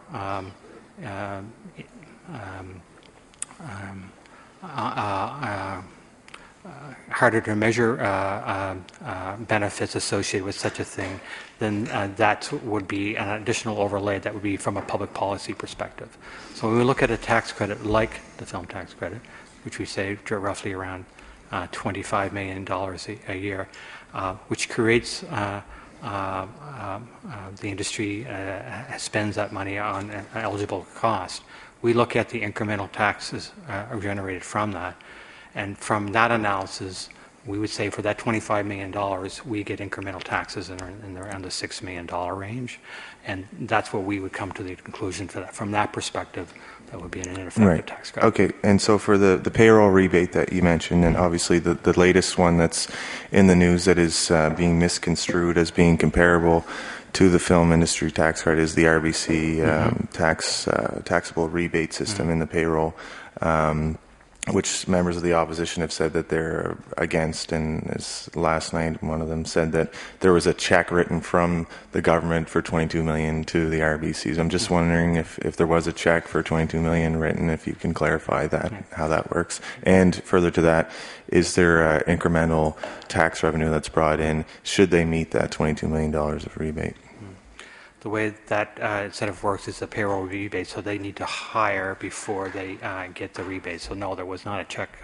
harder to measure benefits associated with such a thing, then that would be an additional overlay that would be from a public policy perspective. So when we look at a tax credit like the film tax credit, which we say roughly around $25 million a year, which creates the industry spends that money on an eligible cost. We look at the incremental taxes generated from that, and from that analysis, we would say for that $25 million, we get incremental taxes in around the $6 million range, and that's what we would come to the conclusion for that. From that perspective, that would be an ineffective tax credit. Okay, and so for the payroll rebate that you mentioned, and obviously the latest one that's in the news that is being misconstrued as being comparable to the film industry tax credit is the RBC taxable rebate system in the payroll, which members of the opposition have said that they're against. And as last night, one of them said that there was a check written from the government for $22 million to the RBCs. I'm just wondering if there was a check for $22 million written, if you can clarify that, how that works. And further to that, is there incremental tax revenue that's brought in should they meet that $22 million of rebate? The way that incentive works is the payroll rebate, so they need to hire before they get the rebate. So no, there was not a check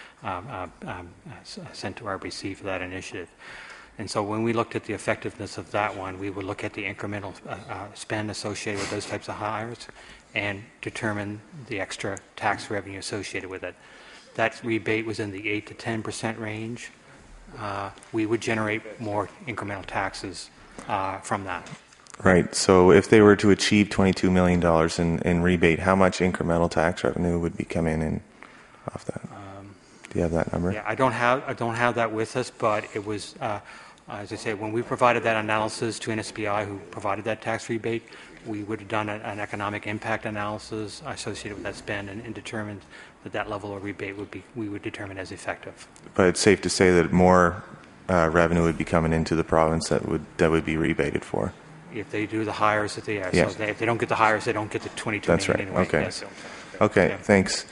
sent to RBC for that initiative. And so when we looked at the effectiveness of that one, we would look at the incremental spend associated with those types of hires and determine the extra tax revenue associated with it. That rebate was in the 8 to 10% range. We would generate more incremental taxes from that. Right. So if they were to achieve $22 million in rebate, how much incremental tax revenue would be coming in off that? Do you have that number? Yeah, I don't have that with us, but it was, as I say, when we provided that analysis to NSBI, who provided that tax rebate, we would have done an economic impact analysis associated with that spend and determined that level of rebate we would determine as effective. But it's safe to say that more revenue would be coming into the province that would be rebated for. If they do the hires that they have. Yes. So if they don't get the hires, they don't get the $22 million right. anyway. Okay. Yes. Okay, Yeah. Thanks.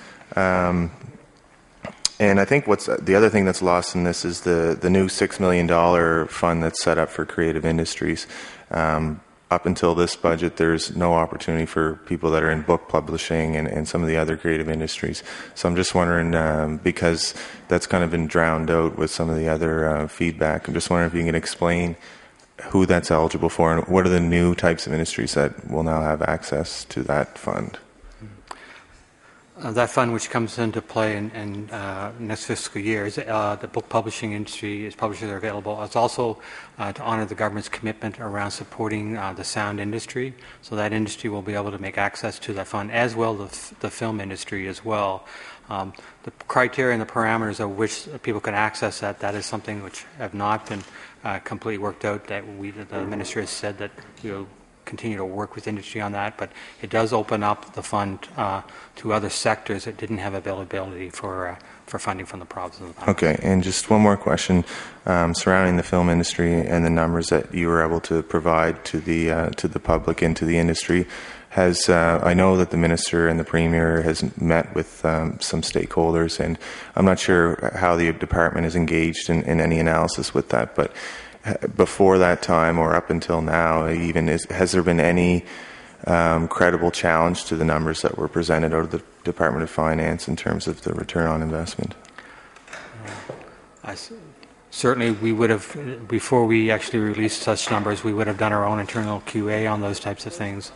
And I think what's the other thing that's lost in this is the new $6 million fund that's set up for creative industries. Up until this budget, there's no opportunity for people that are in book publishing and some of the other creative industries. So I'm just wondering, because that's kind of been drowned out with some of the other feedback, I'm just wondering if you can explain who that's eligible for and what are the new types of industries that will now have access to that fund. That fund, which comes into play in next fiscal year, is the book publishing industry. Is publishers are available. It's also to honor the government's commitment around supporting the sound industry. So that industry will be able to make access to that fund, as well as the film industry as well. The criteria and the parameters of which people can access that is something which have not been completely worked out. That the minister has said that we'll continue to work with industry on that, but it does open up the fund to other sectors that didn't have availability for funding from the province. Okay, and just one more question surrounding the film industry and the numbers that you were able to provide to the public and to the industry. I know that the minister and the premier has met with some stakeholders, and I'm not sure how the department is engaged in any analysis with that, but before that time or up until now, even has there been any credible challenge to the numbers that were presented out of the Department of Finance in terms of the return on investment? Certainly, we would have, before we actually released such numbers, we would have done our own internal QA on those types of things.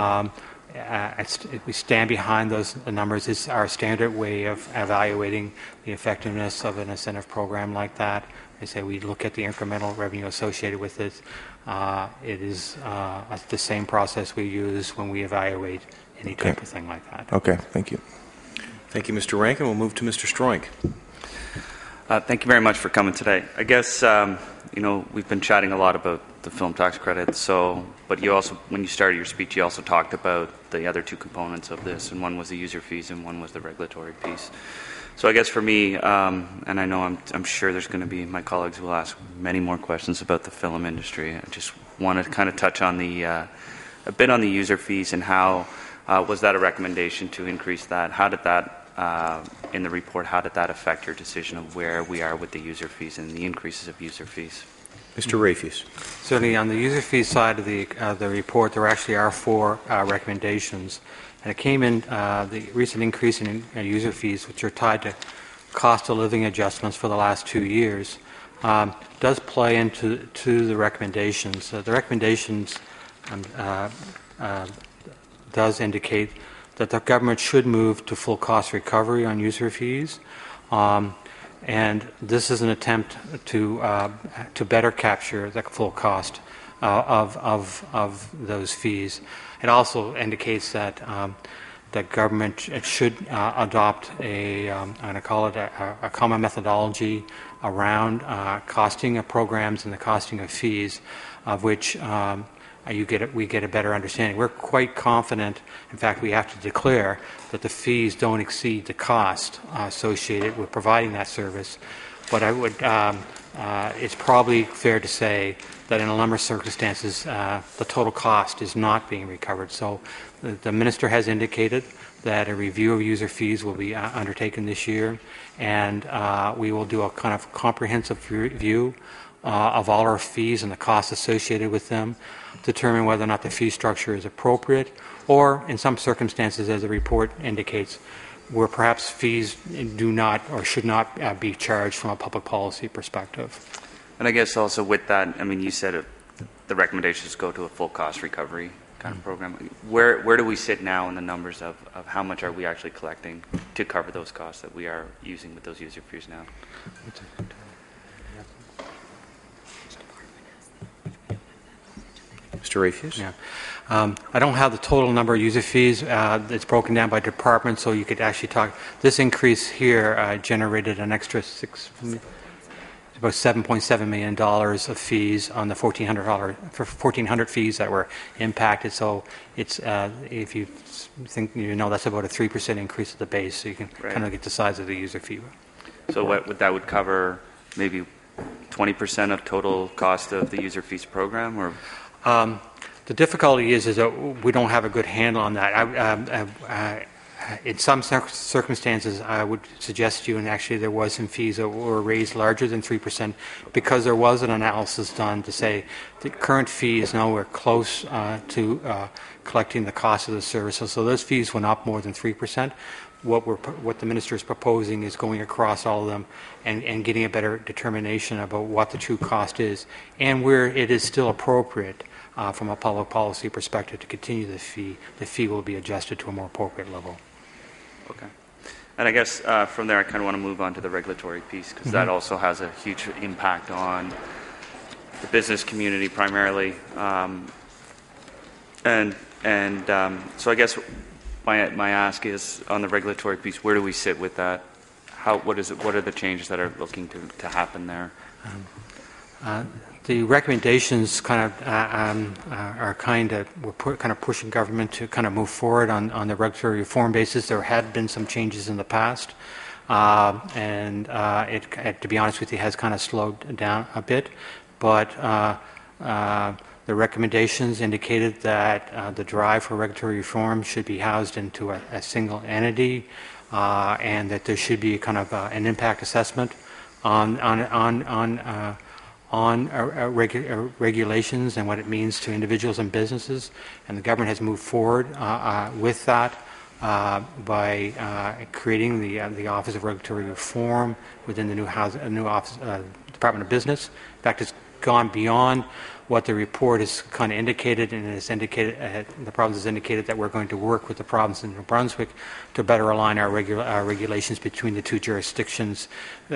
We stand behind those numbers. It's our standard way of evaluating the effectiveness of an incentive program like that. I say we look at the incremental revenue associated with it. It is the same process we use when we evaluate any type of thing like that. Okay, thank you. Thank you, Mr. Rankin. We'll move to Mr. Stroink. Thank you very much for coming today. I guess, we've been chatting a lot about the film tax credit, but you also, when you started your speech, you also talked about the other two components of this, and one was the user fees and one was the regulatory piece. So I guess for me, and I know I'm sure there's going to be, my colleagues will ask many more questions about the film industry. I just want to kind of touch on a bit on the user fees and how was that a recommendation to increase that? How did that in the report, how did that affect your decision of where we are with the user fees and the increases of user fees? Mr. Rafuse. Certainly, on the user fee side of the report, there actually are 4 recommendations, and it came in the recent increase in user fees, which are tied to cost of living adjustments for the last 2 years, does play into the recommendations. The recommendations does indicate that the government should move to full cost recovery on user fees. And this is an attempt to better capture the full cost of those fees. It also indicates that the government should adopt I'm going to call it a common methodology around costing of programs and the costing of fees, of which we get a better understanding. We're quite confident, in fact we have to declare, that the fees don't exceed the cost associated with providing that service. But it's probably fair to say that in a number of circumstances the total cost is not being recovered. So the Minister has indicated that a review of user fees will be undertaken this year, and we will do a kind of comprehensive review of all our fees and the costs associated with them, determine whether or not the fee structure is appropriate, or in some circumstances, as the report indicates, where perhaps fees do not or should not be charged from a public policy perspective. And I guess also with that, I mean, you said the recommendations go to a full cost recovery kind of program. Where do we sit now in the numbers of how much are we actually collecting to cover those costs that we are using with those user fees now? Mr. Rafuse? Yeah. I don't have the total number of user fees. It's broken down by department, so you could actually talk. This increase here generated an extra about $7.7 million of fees on the $1,400 fees that were impacted. So it's if you think that's about a 3% increase of the base, so you can kind of get the size of the user fee. So that would cover maybe 20% of total cost of the user fees program, or? The difficulty is that we don't have a good handle on that. In some circumstances, I would suggest to you, and actually there was some fees that were raised larger than 3%, because there was an analysis done to say the current fee is nowhere close to collecting the cost of the services. So those fees went up more than 3%. What the Minister is proposing is going across all of them and getting a better determination about what the true cost is, and where it is still appropriate from a public policy perspective to continue the fee will be adjusted to a more appropriate level. Okay. And I guess from there I kind of want to move on to the regulatory piece, because that also has a huge impact on the business community primarily. So I guess my ask is on the regulatory piece, where do we sit with that? What are the changes that are looking to happen there? The recommendations kind of we're kind of pushing government to kind of move forward on the regulatory reform basis. There had been some changes in the past, and it, to be honest with you, has kind of slowed down a bit. But the recommendations indicated that the drive for regulatory reform should be housed into a single entity, and that there should be kind of an impact assessment on regulations and what it means to individuals and businesses, and the government has moved forward with that by creating the Office of Regulatory Reform within the new office, Department of Business. In fact, it's gone beyond what the report has kind of indicated, and it's indicated the province has indicated that we're going to work with the province of New Brunswick to better align our regulations between the two jurisdictions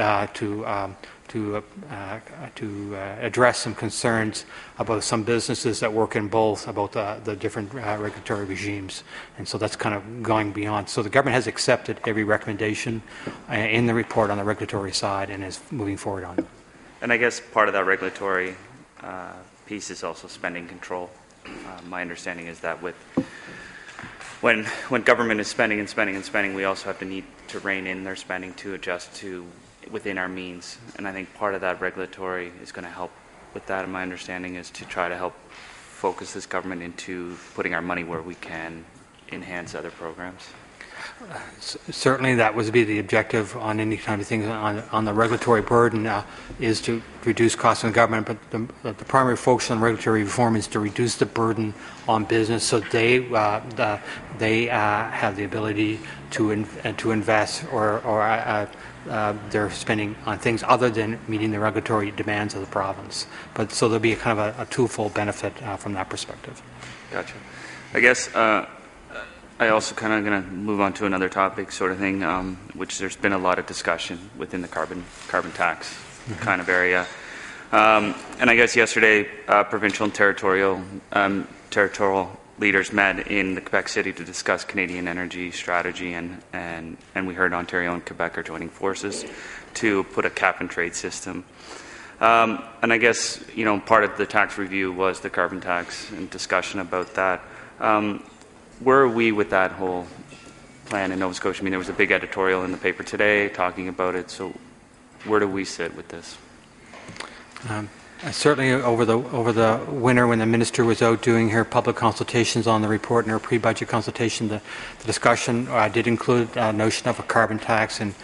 to address some concerns about some businesses that work in both, about the different regulatory regimes. And so that's kind of going beyond. So the government has accepted every recommendation in the report on the regulatory side and is moving forward on it. And I guess part of that regulatory piece is also spending control. My understanding is that when government is spending and spending and spending, we also have to need to rein in their spending to adjust to within our means. And I think part of that regulatory is going to help with that. And my understanding is to try to help focus this government into putting our money where we can enhance other programs. certainly that would be the objective on any kind of thing on the regulatory burden is to reduce costs on the government, but the primary focus on regulatory reform is to reduce the burden on business so they have the ability to invest or they're spending on things other than meeting the regulatory demands of the province. But so there'll be a kind of a twofold benefit from that perspective. Gotcha. I guess I also kind of going to move on to another topic sort of thing, which there's been a lot of discussion within the carbon tax kind of area. And I guess yesterday, provincial and territorial leaders met in the Quebec City to discuss Canadian energy strategy, and we heard Ontario and Quebec are joining forces to put a cap and trade system. And I guess, part of the tax review was the carbon tax and discussion about that. Where are we with that whole plan in Nova Scotia? I mean, there was a big editorial in the paper today talking about it, so where do we sit with this? Certainly over the winter when the minister was out doing her public consultations on the report and her pre-budget consultation, the discussion did include a notion of a carbon tax and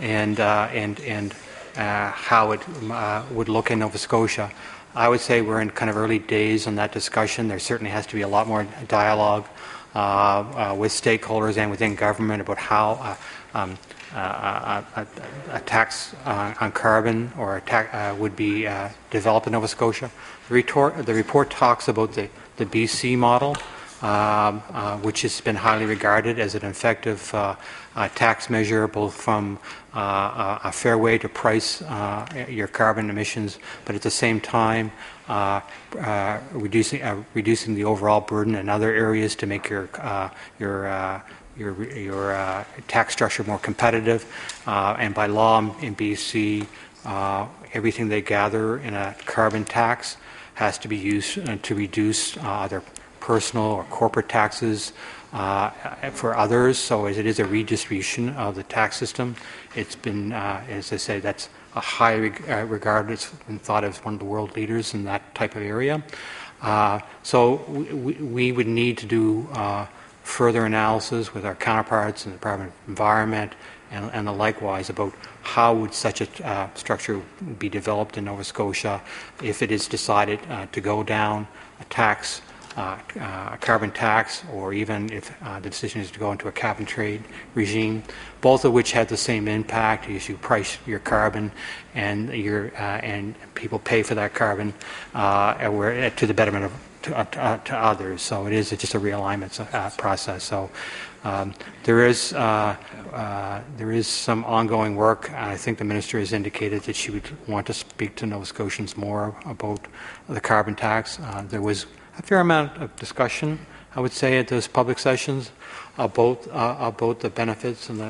how it would look in Nova Scotia. I would say we're in kind of early days on that discussion. There certainly has to be a lot more dialogue with stakeholders and within government about how a tax on carbon or a tax would be developed in Nova Scotia. The report talks about the BC model, which has been highly regarded as an effective tax measure, both from a fair way to price your carbon emissions, but at the same time reducing the overall burden in other areas to make your tax structure more competitive. And by law in BC, everything they gather in a carbon tax has to be used to reduce either personal or corporate taxes for others. So as it is a redistribution of the tax system, it's been, as I say, that's a high regard. It's been thought of as one of the world leaders in that type of area. So we would need to do further analysis with our counterparts in the Department of Environment and the likewise about how would such a structure be developed in Nova Scotia if it is decided to go down a tax, a carbon tax, or even if the decision is to go into a cap and trade regime, both of which have the same impact as you price your carbon and people pay for that carbon to the betterment of to others. So it is just a realignment process. So there is some ongoing work. I think the minister has indicated that she would want to speak to Nova Scotians more about the carbon tax. There was a fair amount of discussion, I would say, at those public sessions about the benefits and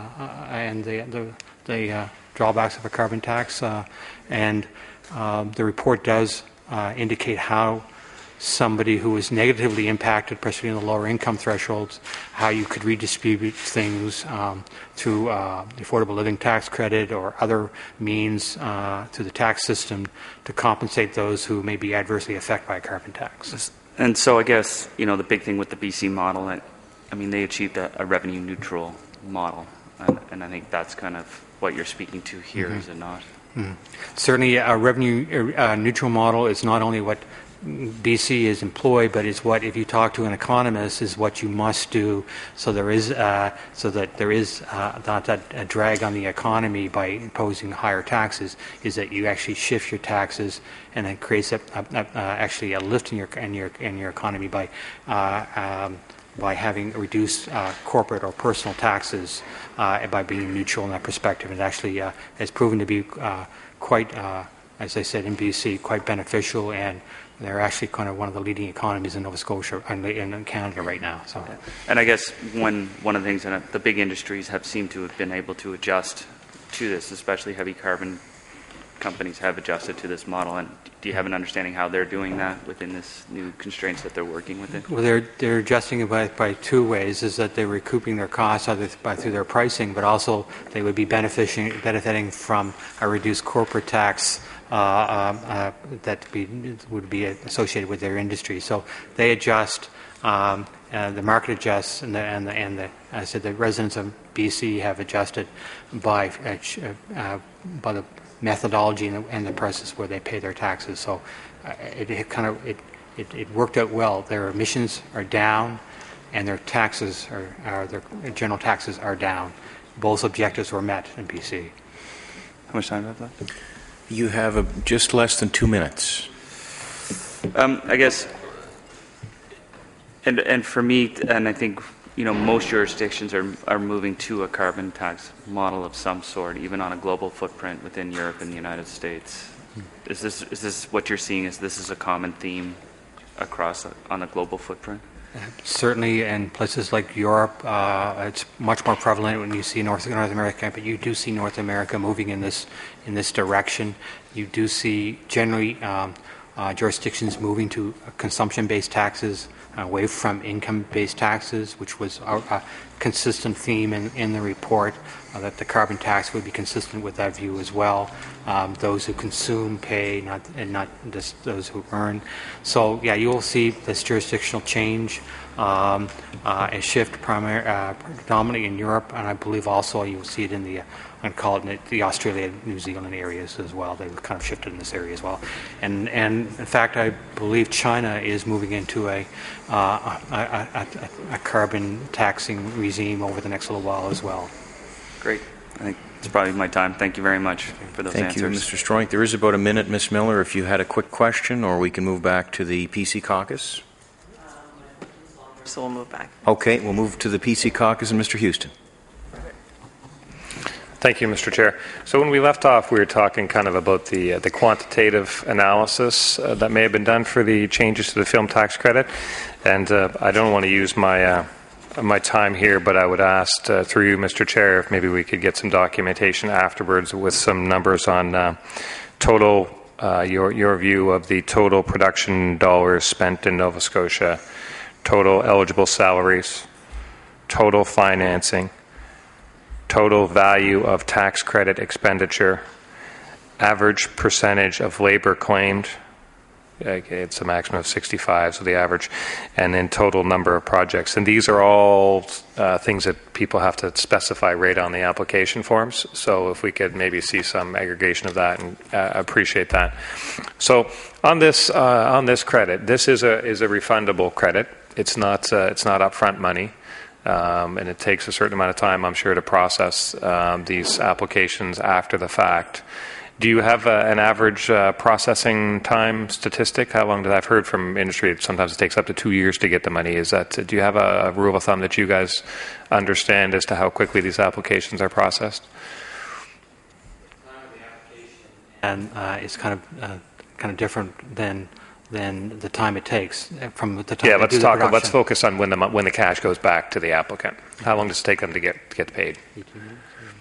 the drawbacks of a carbon tax. And the report does indicate how somebody who is negatively impacted, particularly in the lower income thresholds, how you could redistribute things through the affordable living tax credit or other means through the tax system to compensate those who may be adversely affected by a carbon tax. And so I guess, the big thing with the BC model, I mean, they achieved a revenue neutral model. And I think that's kind of what you're speaking to here, is it not? Certainly a revenue neutral model is not only what BC is employed, but it's what, if you talk to an economist, is what you must do. So there is not a drag on the economy by imposing higher taxes. Is that you actually shift your taxes, and it creates actually a lift in your economy by having reduced corporate or personal taxes by being neutral in that perspective. It actually has proven to be quite, as I said, in BC, quite beneficial, and they're actually kind of one of the leading economies in Nova Scotia and in Canada right now. So, and I guess one of the things that the big industries have seemed to have been able to adjust to this, especially heavy carbon companies have adjusted to this model. And do you have an understanding how they're doing that within this new constraints that they're working with it? Well, they're adjusting it by two ways. Is that they're recouping their costs either through their pricing, but also they would be benefiting from a reduced corporate tax that would be associated with their industry. So they adjust The market adjusts, and I said the residents of BC have adjusted by the methodology and the process where they pay their taxes. So it worked out well. Their emissions are down, and their taxes their general taxes are down. Both objectives were met in BC. How much time do I have left? You have just less than 2 minutes. I guess, and for me, and I think most jurisdictions are moving to a carbon tax model of some sort, even on a global footprint within Europe and the United States. Is this what you're seeing? Is this a common theme across on a global footprint? Certainly, in places like Europe, it's much more prevalent when you see North America. But you do see North America moving in this direction. You do see generally jurisdictions moving to consumption-based taxes away from income-based taxes, which was a consistent theme in the report, that the carbon tax would be consistent with that view as well. Those who consume pay, not just those who earn. So, yeah, you will see this jurisdictional change, a shift predominantly in Europe, and I believe also you will see it in the I'd call it the Australia, New Zealand areas as well. They've kind of shifted in this area as well. And in fact, I believe China is moving into a carbon taxing regime over the next little while as well. Great. I think it's probably my time. Thank you very much for those answers. Thank you, Mr. Stroink. There is about a minute, Ms. Miller, if you had a quick question, or we can move back to the PC caucus. So we'll move back. Okay, we'll move to the PC caucus and Mr. Houston. Thank you, Mr. Chair. So when we left off, we were talking kind of about the quantitative analysis that may have been done for the changes to the film tax credit. And I don't want to use my time here, but I would ask through you, Mr. Chair, if maybe we could get some documentation afterwards with some numbers on total, your view of the total production dollars spent in Nova Scotia, total eligible salaries, total financing, total value of tax credit expenditure, average percentage of labor claimed, it's a maximum of 65, so the average, and then total number of projects. And these are all things that people have to specify right on the application forms. So if we could maybe see some aggregation of that, and appreciate that. So on this credit, this is a refundable credit. It's not upfront money. And it takes a certain amount of time, I'm sure, to process these applications after the fact. Do you have an average processing time statistic? How long I've heard from industry, sometimes it takes up to 2 years to get the money. Do you have a rule of thumb that you guys understand as to how quickly these applications are processed? And it's kind of different than the time it takes from the time. Yeah, let's focus on when the cash goes back to the applicant. How long does it take them to get paid? 18 months.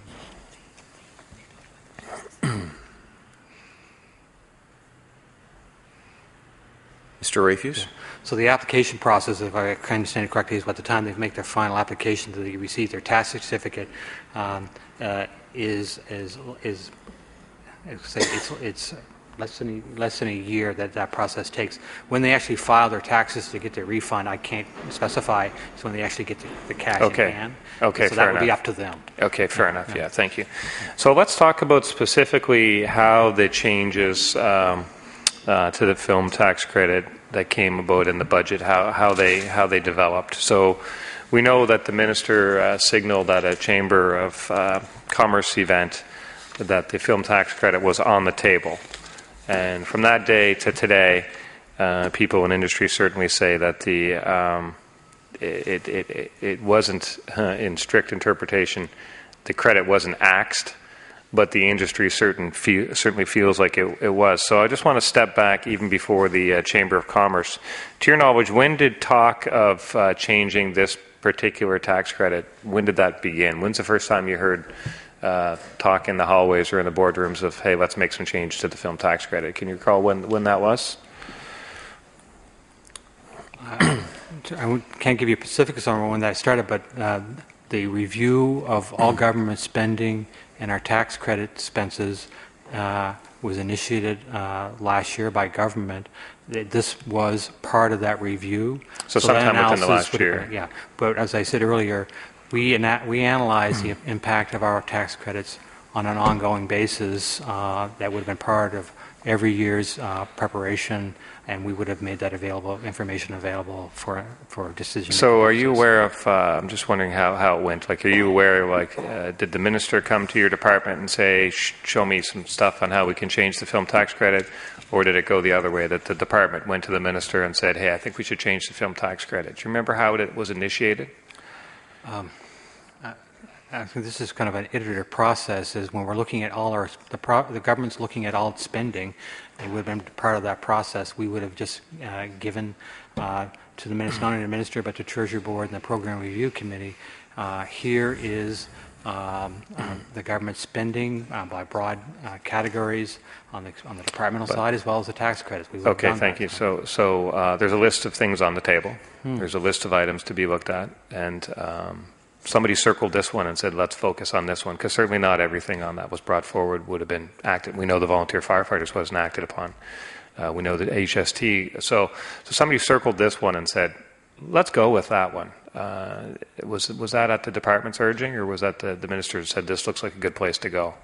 Mr. Rafuse? So the application process, if I understand it correctly, is by the time they make their final application to receive their tax certificate, is less than a year that process takes. When they actually file their taxes to get their refund, I can't specify. It's when they actually get the cash in hand. Okay, so fair that would enough. be up to them. Okay, fair enough. Yeah, thank you. So let's talk about specifically how the changes to the film tax credit that came about in the budget, how they developed. So we know that the minister signaled at a Chamber of Commerce event that the film tax credit was on the table. And from that day to today, people in industry certainly say that it wasn't, in strict interpretation, the credit wasn't axed, but the industry certainly feels like it was. So I just want to step back even before the Chamber of Commerce. To your knowledge, when did talk of changing this particular tax credit, when did that begin? When's the first time you heard talk in the hallways or in the boardrooms of, hey, let's make some change to the film tax credit? Can you recall when that was? I can't give you specifics on when that started, but the review of all government spending and our tax credit expenses was initiated last year by government. this was part of that review. So sometime that within the last analysis year. yeah, but as I said earlier, we analyze the impact of our tax credits on an ongoing basis. That would have been part of every year's preparation, and we would have made that information available for decision. So are you aware of, I'm just wondering how it went. Like, are you aware, like, did the minister come to your department and say, show me some stuff on how we can change the film tax credit? Or did it go the other way, that the department went to the minister and said, hey, I think we should change the film tax credit? Do you remember how it was initiated? I think this is kind of an iterative process. Is when we're looking at all the government's looking at all its spending, it would have been part of that process. We would have just given to the minister, not only the minister, but to Treasury Board and the Program Review Committee. Here is the government spending by broad categories on the departmental side, as well as the tax credits. Okay, thank you. So there's a list of things on the table. There's a list of items to be looked at, and somebody circled this one and said, let's focus on this one, because certainly not everything on that was brought forward would have been acted. We know the volunteer firefighters wasn't acted upon. We know that HST. So somebody circled this one and said, let's go with that one. Was that at the department's urging, or was that the minister said this looks like a good place to go?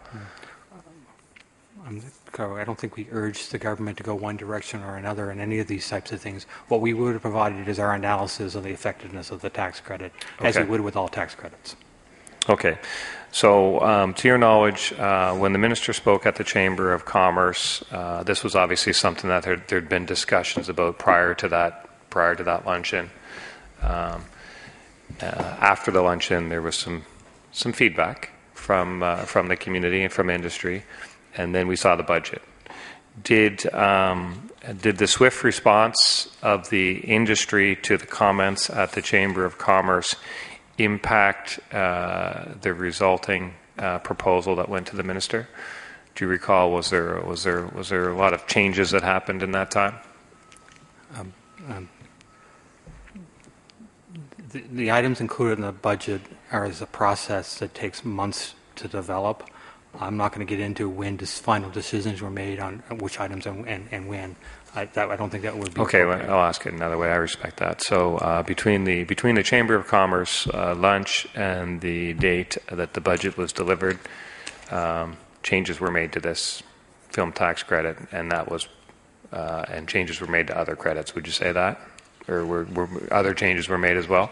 I don't think we urged the government to go one direction or another in any of these types of things. What we would have provided is our analysis of the effectiveness of the tax credit, as we would with all tax credits. Okay. So to your knowledge, when the minister spoke at the Chamber of Commerce, this was obviously something that there'd been discussions about prior to that luncheon. After the luncheon, there was some feedback from the community and from industry, and then we saw the budget. Did the swift response of the industry to the comments at the Chamber of Commerce impact the resulting proposal that went to the minister? Do you recall? Was there a lot of changes that happened in that time? The items included in the budget are as a process that takes months to develop. I'm not going to get into when final decisions were made on which items and when. I don't think that would be okay. Well, I'll ask it another way. I respect that. So between the Chamber of Commerce lunch and the date that the budget was delivered, changes were made to this film tax credit, and that was and changes were made to other credits. Would you say that, or were other changes were made as well,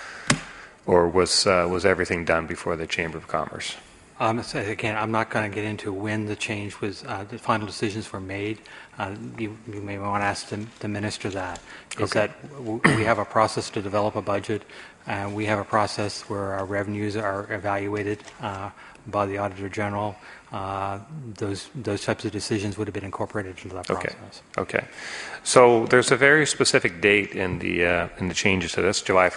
or was everything done before the Chamber of Commerce? Again, I'm not going to get into when the change was, the final decisions were made. You may want to ask the minister that. Is that we have a process to develop a budget, and we have a process where our revenues are evaluated by the Auditor General. Those types of decisions would have been incorporated into that process. Okay. So there's a very specific date in the changes to this, July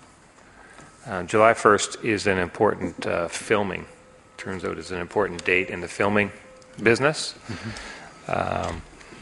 1st. July 1st is an important filming. Turns out is an important date in the filming business. Mm-hmm.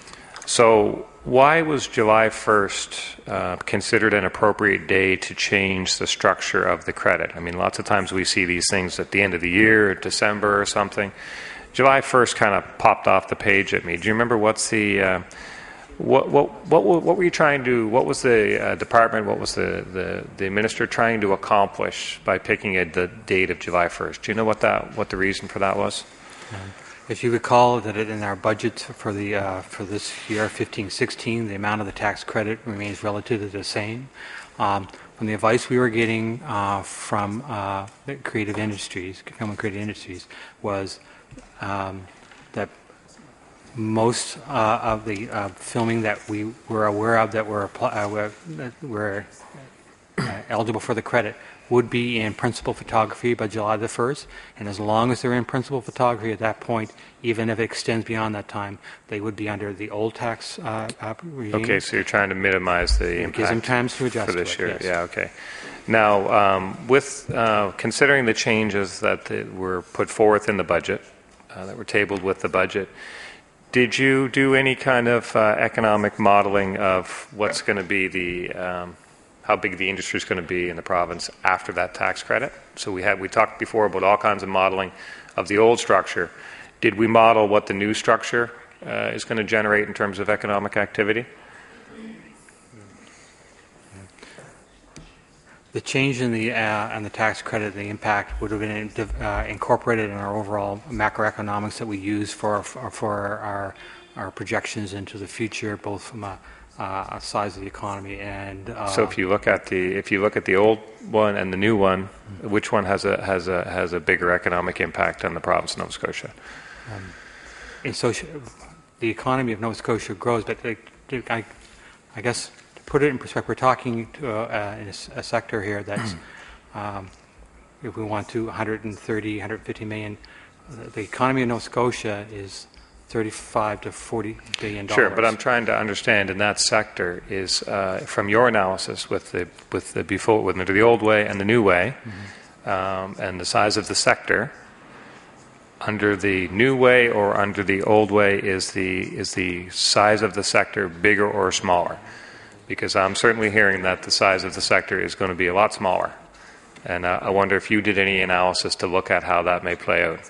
So why was July 1st considered an appropriate day to change the structure of the credit? I mean, lots of times we see these things at the end of the year, December or something. July 1st kind of popped off the page at me. Do you remember what's the what were you trying to? What was the department? What was the minister trying to accomplish by picking the date of July 1st? Do you know what the reason for that was? If you recall that in our budget for this year 15-16, the amount of the tax credit remains relatively the same. From the advice we were getting from Creative Industries, Government Creative Industries, was that most of the filming that we were aware of that were eligible for the credit would be in principal photography by July the 1st, and as long as they're in principal photography at that point, even if it extends beyond that time, they would be under the old tax regime. Okay, so you're trying to minimize the impact. Gives them time to adjust for this to it, year. yes. Yeah, okay. Now, with considering the changes that were put forth in the budget, that were tabled with the budget, did you do any kind of economic modeling of what's going to be how big the industry is going to be in the province after that tax credit? So we talked before about all kinds of modeling of the old structure. Did we model what the new structure is going to generate in terms of economic activity? The change in the tax credit, the impact would have been incorporated in our overall macroeconomics that we use for our projections into the future, both from a size of the economy and. So if you look at the old one and the new one, which one has a bigger economic impact on the province of Nova Scotia? The economy of Nova Scotia grows, but I guess. Put it in perspective, we're talking to in a sector here that's, if we want to, 130, 150 million. The economy of Nova Scotia is $35 to $40 billion. Sure, but I'm trying to understand in that sector is from your analysis with the old way and the new way, and the size of the sector. Under the new way or under the old way, is the size of the sector bigger or smaller? Because I'm certainly hearing that the size of the sector is going to be a lot smaller. And I wonder if you did any analysis to look at how that may play out.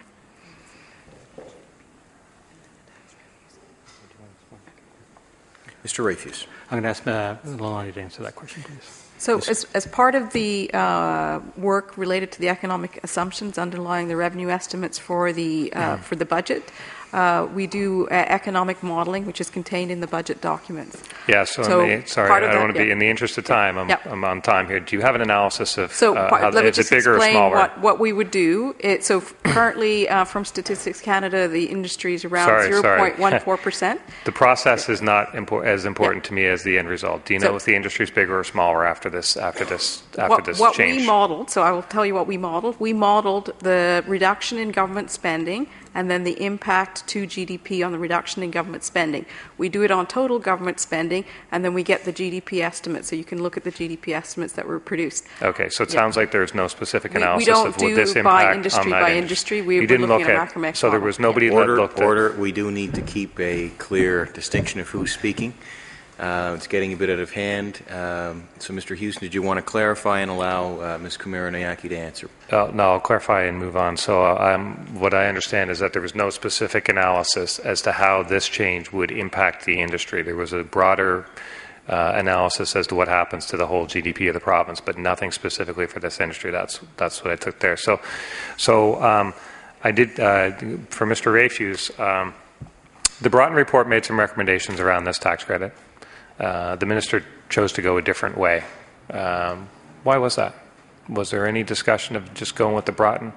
Mr. Rayfuse. I'm going to ask Lolani to answer that question, please. So as part of the work related to the economic assumptions underlying the revenue estimates for the budget, we do economic modeling, which is contained in the budget documents. Yeah, sorry, I don't want to be, in the interest of time, I'm on time here. Do you have an analysis of how is it bigger or smaller? What we would do. So currently, from Statistics Canada, the industry is around 0.14%. The process is not as important to me as the end result. Do you know if the industry is bigger or smaller after this change? What we modeled, so I will tell you what we modeled. We modeled the reduction in government spending and then the impact to GDP on the reduction in government spending. We do it on total government spending, and then we get the GDP estimate, so you can look at the GDP estimates that were produced. Okay, so it sounds like there's no specific analysis of would this impact by industry on that industry. We were looking at macroeconomics. So there was nobody that looked at... Order, we do need to keep a clear distinction of who's speaking. It's getting a bit out of hand. So, Mr. Houston, did you want to clarify and allow Ms. Komariniaki to answer? No, I'll clarify and move on. So what I understand is that there was no specific analysis as to how this change would impact the industry. There was a broader analysis as to what happens to the whole GDP of the province, but nothing specifically for this industry. That's what I took there. So I did, for Mr. Rayfuse, the Broughton report made some recommendations around this tax credit. The minister chose to go a different way. Why was that? Was there any discussion of just going with the Broughton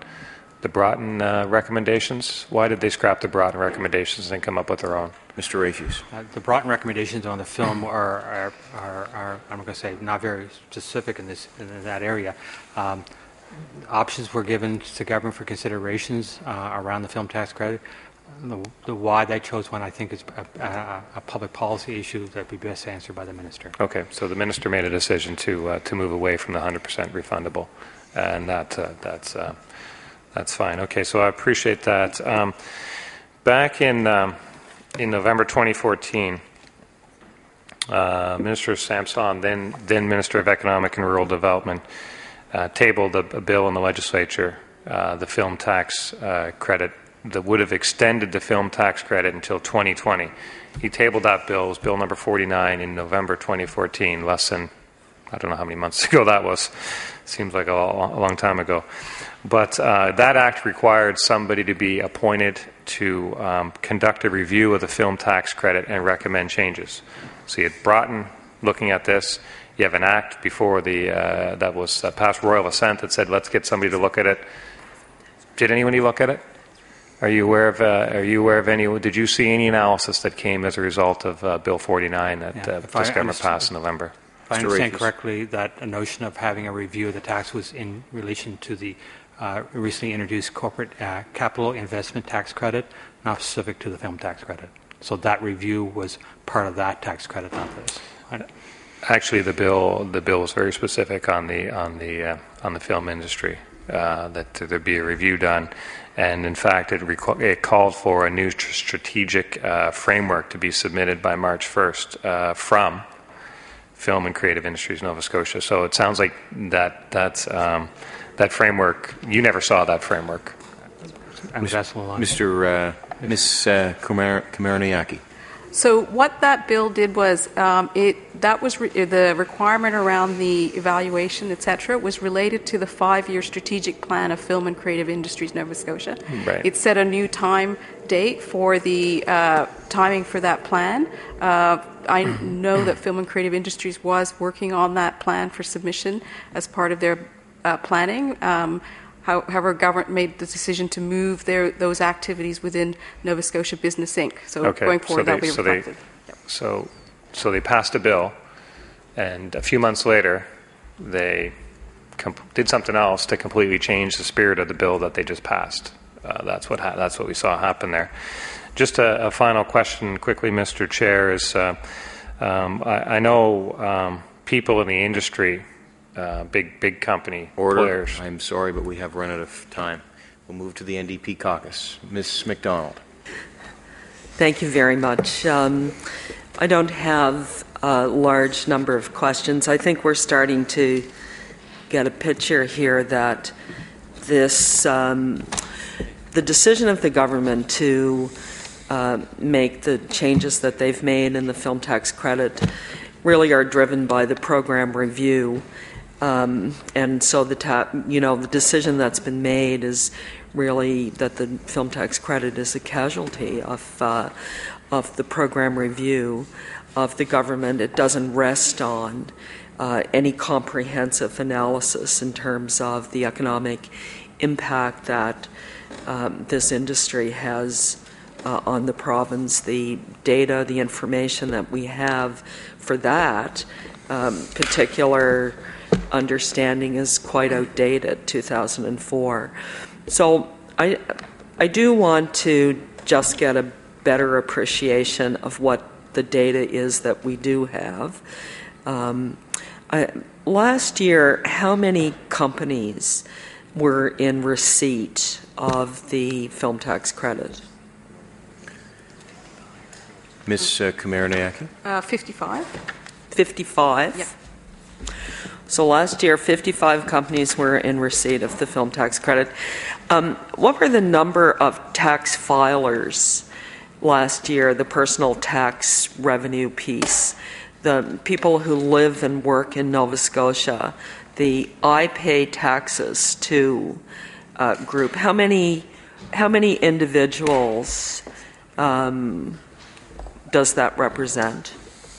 recommendations? Why did they scrap the Broughton recommendations and come up with their own? Mr. Rayfuse. The Broughton recommendations on the film are I'm going to say not very specific in that area. Options were given to government for considerations around the film tax credit. The why they chose one, I think, is a public policy issue that would be best answered by the minister. Okay, so the minister made a decision to move away from the 100% refundable, and that's fine. Okay, so I appreciate that. Back in November 2014, Minister Samson, then Minister of Economic and Rural Development, tabled a bill in the legislature, the film tax credit, that would have extended the film tax credit until 2020. He tabled that bill. It was Bill number 49 in November 2014, less than, I don't know how many months ago that was. Seems like a long time ago. But that act required somebody to be appointed to conduct a review of the film tax credit and recommend changes. So you had Broughton looking at this. You have an act before that was passed royal assent that said, let's get somebody to look at it. Did anybody look at it? Are you aware of any? Did you see any analysis that came as a result of Bill 49 that this government passed in November? If I understand correctly, that a notion of having a review of the tax was in relation to the recently introduced corporate capital investment tax credit, not specific to the film tax credit. So that review was part of that tax credit, not this. Actually, the bill was very specific on the film industry, that there be a review done. And in fact, it called for a new strategic framework to be submitted by March 1st from Film and Creative Industries Nova Scotia. So it sounds like that framework, you never saw that framework. Ms. Komariniaki. So what that bill did was the requirement around the evaluation, et cetera, was related to the 5-year strategic plan of Film and Creative Industries Nova Scotia. Right. It set a new time date for the timing for that plan. I know that Film and Creative Industries was working on that plan for submission as part of their planning. However, government made the decision to move those activities within Nova Scotia Business Inc. So going forward, that'll be reflected. So they passed a bill, and a few months later, they did something else to completely change the spirit of the bill that they just passed. That's what we saw happen there. Just a final question, quickly, Mr. Chair, is I know people in the industry. Big company players. I'm sorry, but we have run out of time. We'll move to the NDP caucus. Ms. MacDonald. Thank you very much. I don't have a large number of questions. I think we're starting to get a picture here that this the decision of the government to make the changes that they've made in the film tax credit really are driven by the program review. And so the decision that's been made is really that the film tax credit is a casualty of the program review of the government. It doesn't rest on any comprehensive analysis in terms of the economic impact that this industry has on the province. The data, the information that we have for that particular understanding is quite outdated, 2004. So I do want to just get a better appreciation of what the data is that we do have. Last year, how many companies were in receipt of the film tax credit? Ms. Kumariniaki? 55. 55? Yeah. So last year, 55 companies were in receipt of the film tax credit. What were the number of tax filers last year, the personal tax revenue piece? The people who live and work in Nova Scotia, the I pay taxes to group. How many individuals does that represent?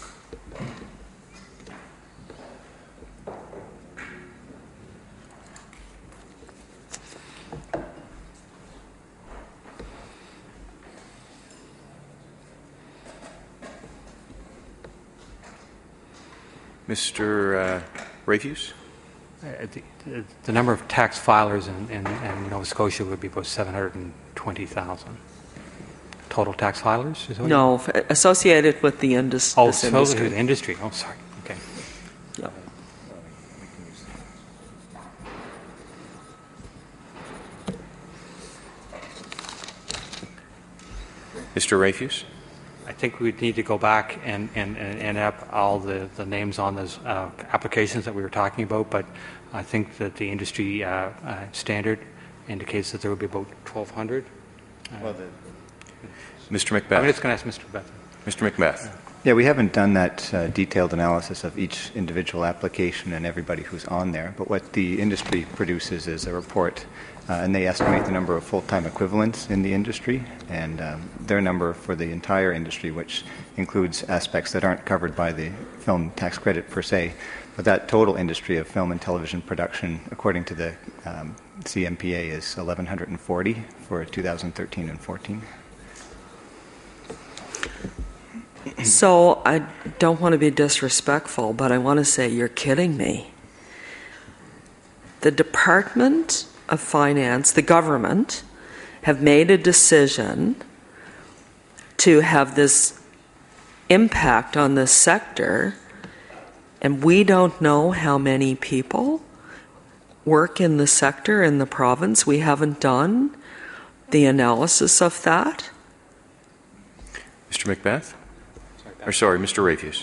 Mr. Rayfuse? The number of tax filers in Nova Scotia would be about 720,000. Total tax filers? No, associated with the industry. Oh, associated with the industry. Oh, sorry. Okay. Yep. Mr. Rayfuse? I think we'd need to go back and up all the names on those applications that we were talking about, but I think that the industry standard indicates that there would be about 1,200. Mr. Macbeth. I'm just going to ask Mr. Macbeth. Mr. Macbeth. Yeah, we haven't done that detailed analysis of each individual application and everybody who's on there, but what the industry produces is a report, and they estimate the number of full-time equivalents in the industry, and their number for the entire industry, which includes aspects that aren't covered by the film tax credit per se, but that total industry of film and television production, according to the CMPA, is 1,140 for 2013 and 14. So I don't want to be disrespectful, but I want to say you're kidding me. The Department of Finance, the government, have made a decision to have this impact on this sector, and we don't know how many people work in the sector in the province. We haven't done the analysis of that. Mr. Macbeth? Or sorry, Mr. Rayfuse.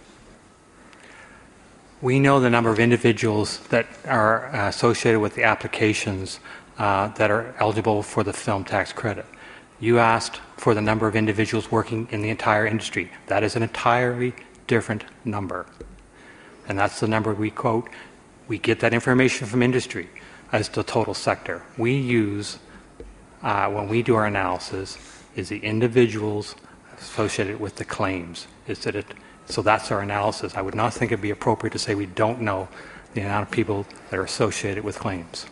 We know the number of individuals that are associated with the applications that are eligible for the film tax credit. You asked for the number of individuals working in the entire industry. That is an entirely different number. And that's the number we quote. We get that information from industry as the total sector. We use, when we do our analysis, is the individuals associated with the claims. So that's our analysis. I would not think it would be appropriate to say we don't know the amount of people that are associated with claims.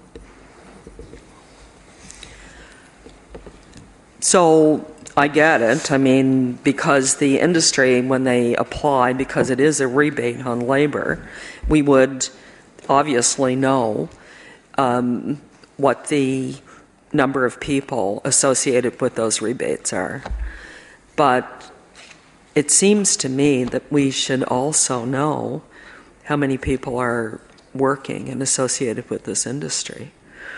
So I get it. I mean, because the industry, when they apply, because it is a rebate on labor, we would obviously know what the number of people associated with those rebates are. But it seems to me that we should also know how many people are working and associated with this industry.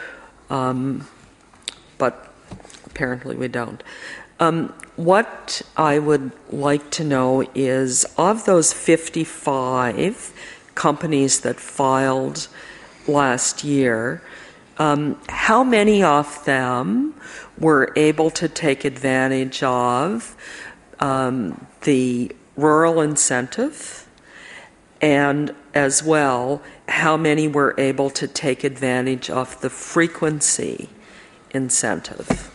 But apparently we don't. What I would like to know is, of those 55 companies that filed last year, how many of them were able to take advantage of the rural incentive, and as well, how many were able to take advantage of the frequency incentive?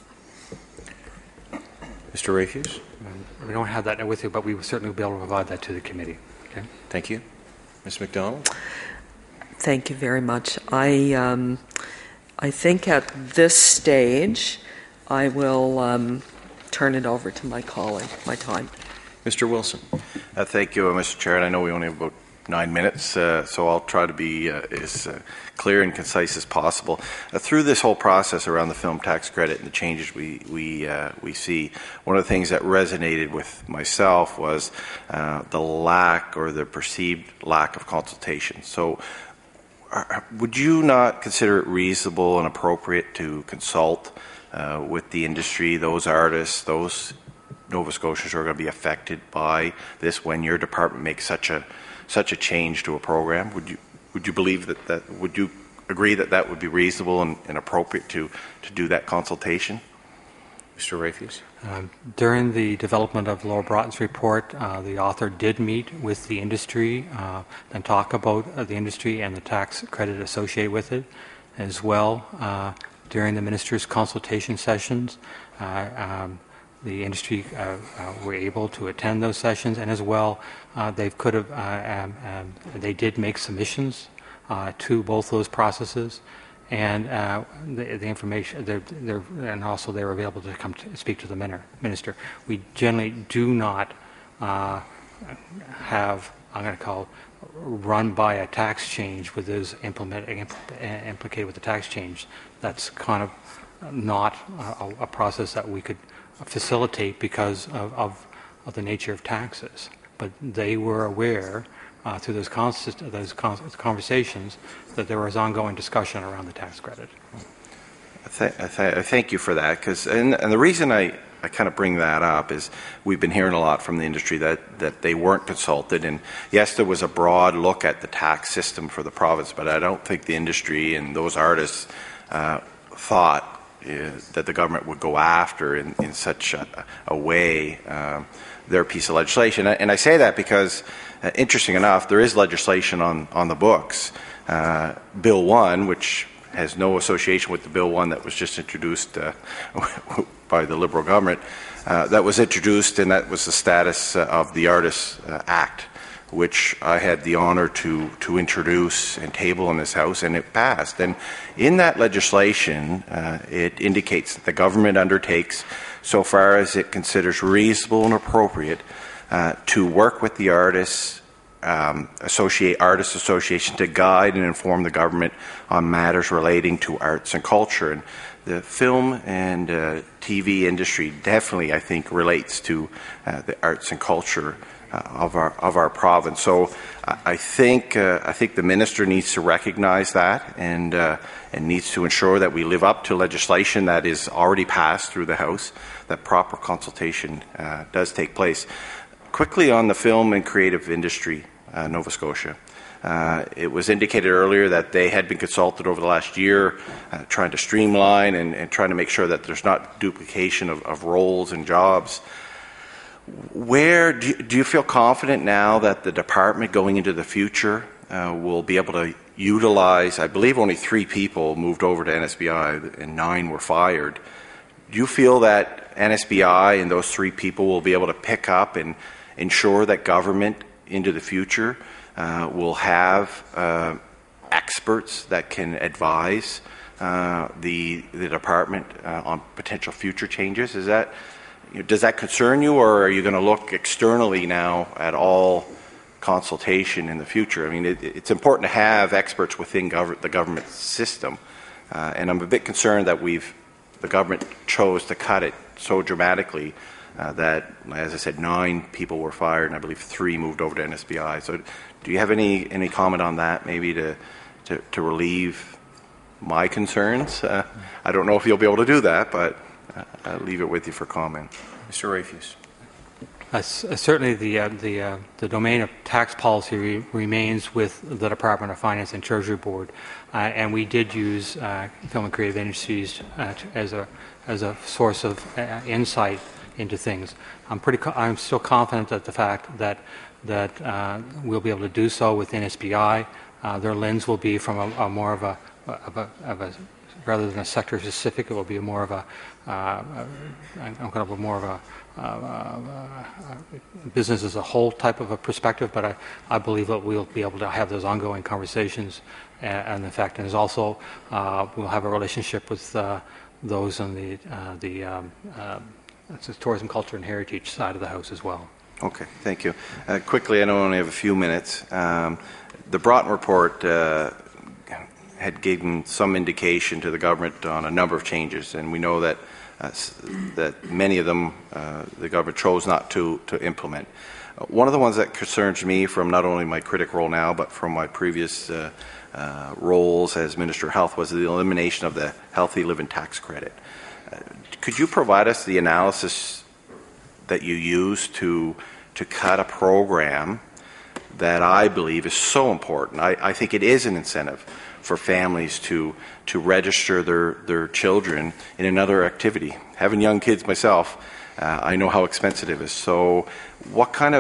Mr. Rayfuse? We don't have that with you, but we will certainly be able to provide that to the committee. Okay? Thank you. Ms. McDonald? Thank you very much. I think at this stage, I will turn it over to my colleague, my time. Mr. Wilson? Thank you, Mr. Chair. And I know we only have about 9 minutes, so I'll try to be as clear and concise as possible. Through this whole process around the film tax credit and the changes we see, one of the things that resonated with myself was the lack, or the perceived lack, of consultation. So would you not consider it reasonable and appropriate to consult with the industry, those artists, those Nova Scotians who are going to be affected by this when your department makes such a change to a program? Would you believe that would you agree that would be reasonable and appropriate to do that consultation? Mr. Rayfuse? During the development of Laura Broughton's report, the author did meet with the industry and talk about the industry and the tax credit associated with it. As well, during the minister's consultation sessions, the industry were able to attend those sessions, and as well, they did make submissions to both those processes, and the information, and also they were available to come to speak to the minister. We generally do not have, I'm going to call, run by a tax change with those implicated with the tax change. That's kind of not a process that we could facilitate because of the nature of taxes. But they were aware through those conversations that there was ongoing discussion around the tax credit. I thank you for that, and the reason I kind of bring that up is we've been hearing a lot from the industry that they weren't consulted, and yes, there was a broad look at the tax system for the province, but I don't think the industry and those artists thought that the government would go after in such a way their piece of legislation. And I say that because, interesting enough, there is legislation on the books. Bill 1, which has no association with the Bill 1 that was just introduced by the Liberal government, that was introduced, and that was the status of the Artists Act, which I had the honor to introduce and table in this House, and it passed. And in that legislation, it indicates that the government undertakes, so far as it considers reasonable and appropriate, to work with the artists, artist association, to guide and inform the government on matters relating to arts and culture. And the film and TV industry definitely, I think, relates to the arts and culture of our province. So I think the minister needs to recognize that and needs to ensure that we live up to legislation that is already passed through the House, that proper consultation does take place. Quickly on the film and creative industry, Nova Scotia. It was indicated earlier that they had been consulted over the last year, trying to streamline and trying to make sure that there's not duplication of roles and jobs. Where do you feel confident now that the department going into the future will be able to utilize, I believe only 3 people moved over to NSBI and 9 were fired. Do you feel that NSBI and those 3 people will be able to pick up and ensure that government into the future will have experts that can advise the department on potential future changes? Does that concern you, or are you going to look externally now at all consultation in the future? I mean, it's important to have experts within the government system, and I'm a bit concerned that the government chose to cut it so dramatically that, as I said, 9 people were fired, and I believe 3 moved over to NSBI. So, do you have any comment on that, maybe to relieve my concerns? I don't know if you'll be able to do that, but I'll leave it with you for comment. Mr. Rafuse. Certainly, the domain of tax policy remains with the Department of Finance and Treasury Board, and we did use Film and Creative Industries as a source of insight into things. I'm still confident that the fact that we'll be able to do so with NSBI. Their lens will be from a more of a rather than a sector specific. It will be more of a business as a whole type of a perspective, but I believe that we'll be able to have those ongoing conversations, and in fact, there's also we'll have a relationship with those on the tourism, culture, and heritage side of the house as well. Okay, thank you. Quickly, I know I only have a few minutes. The Broughton report had given some indication to the government on a number of changes, and we know that many of them the government chose not to implement. One of the ones that concerns me from not only my critic role now, but from my previous roles as Minister of Health, was the elimination of the Healthy Living Tax Credit. Could you provide us the analysis that you used to cut a program that I believe is so important? I think it is an incentive for families to register their children in another activity. Having young kids myself, I know how expensive it is. So, what kind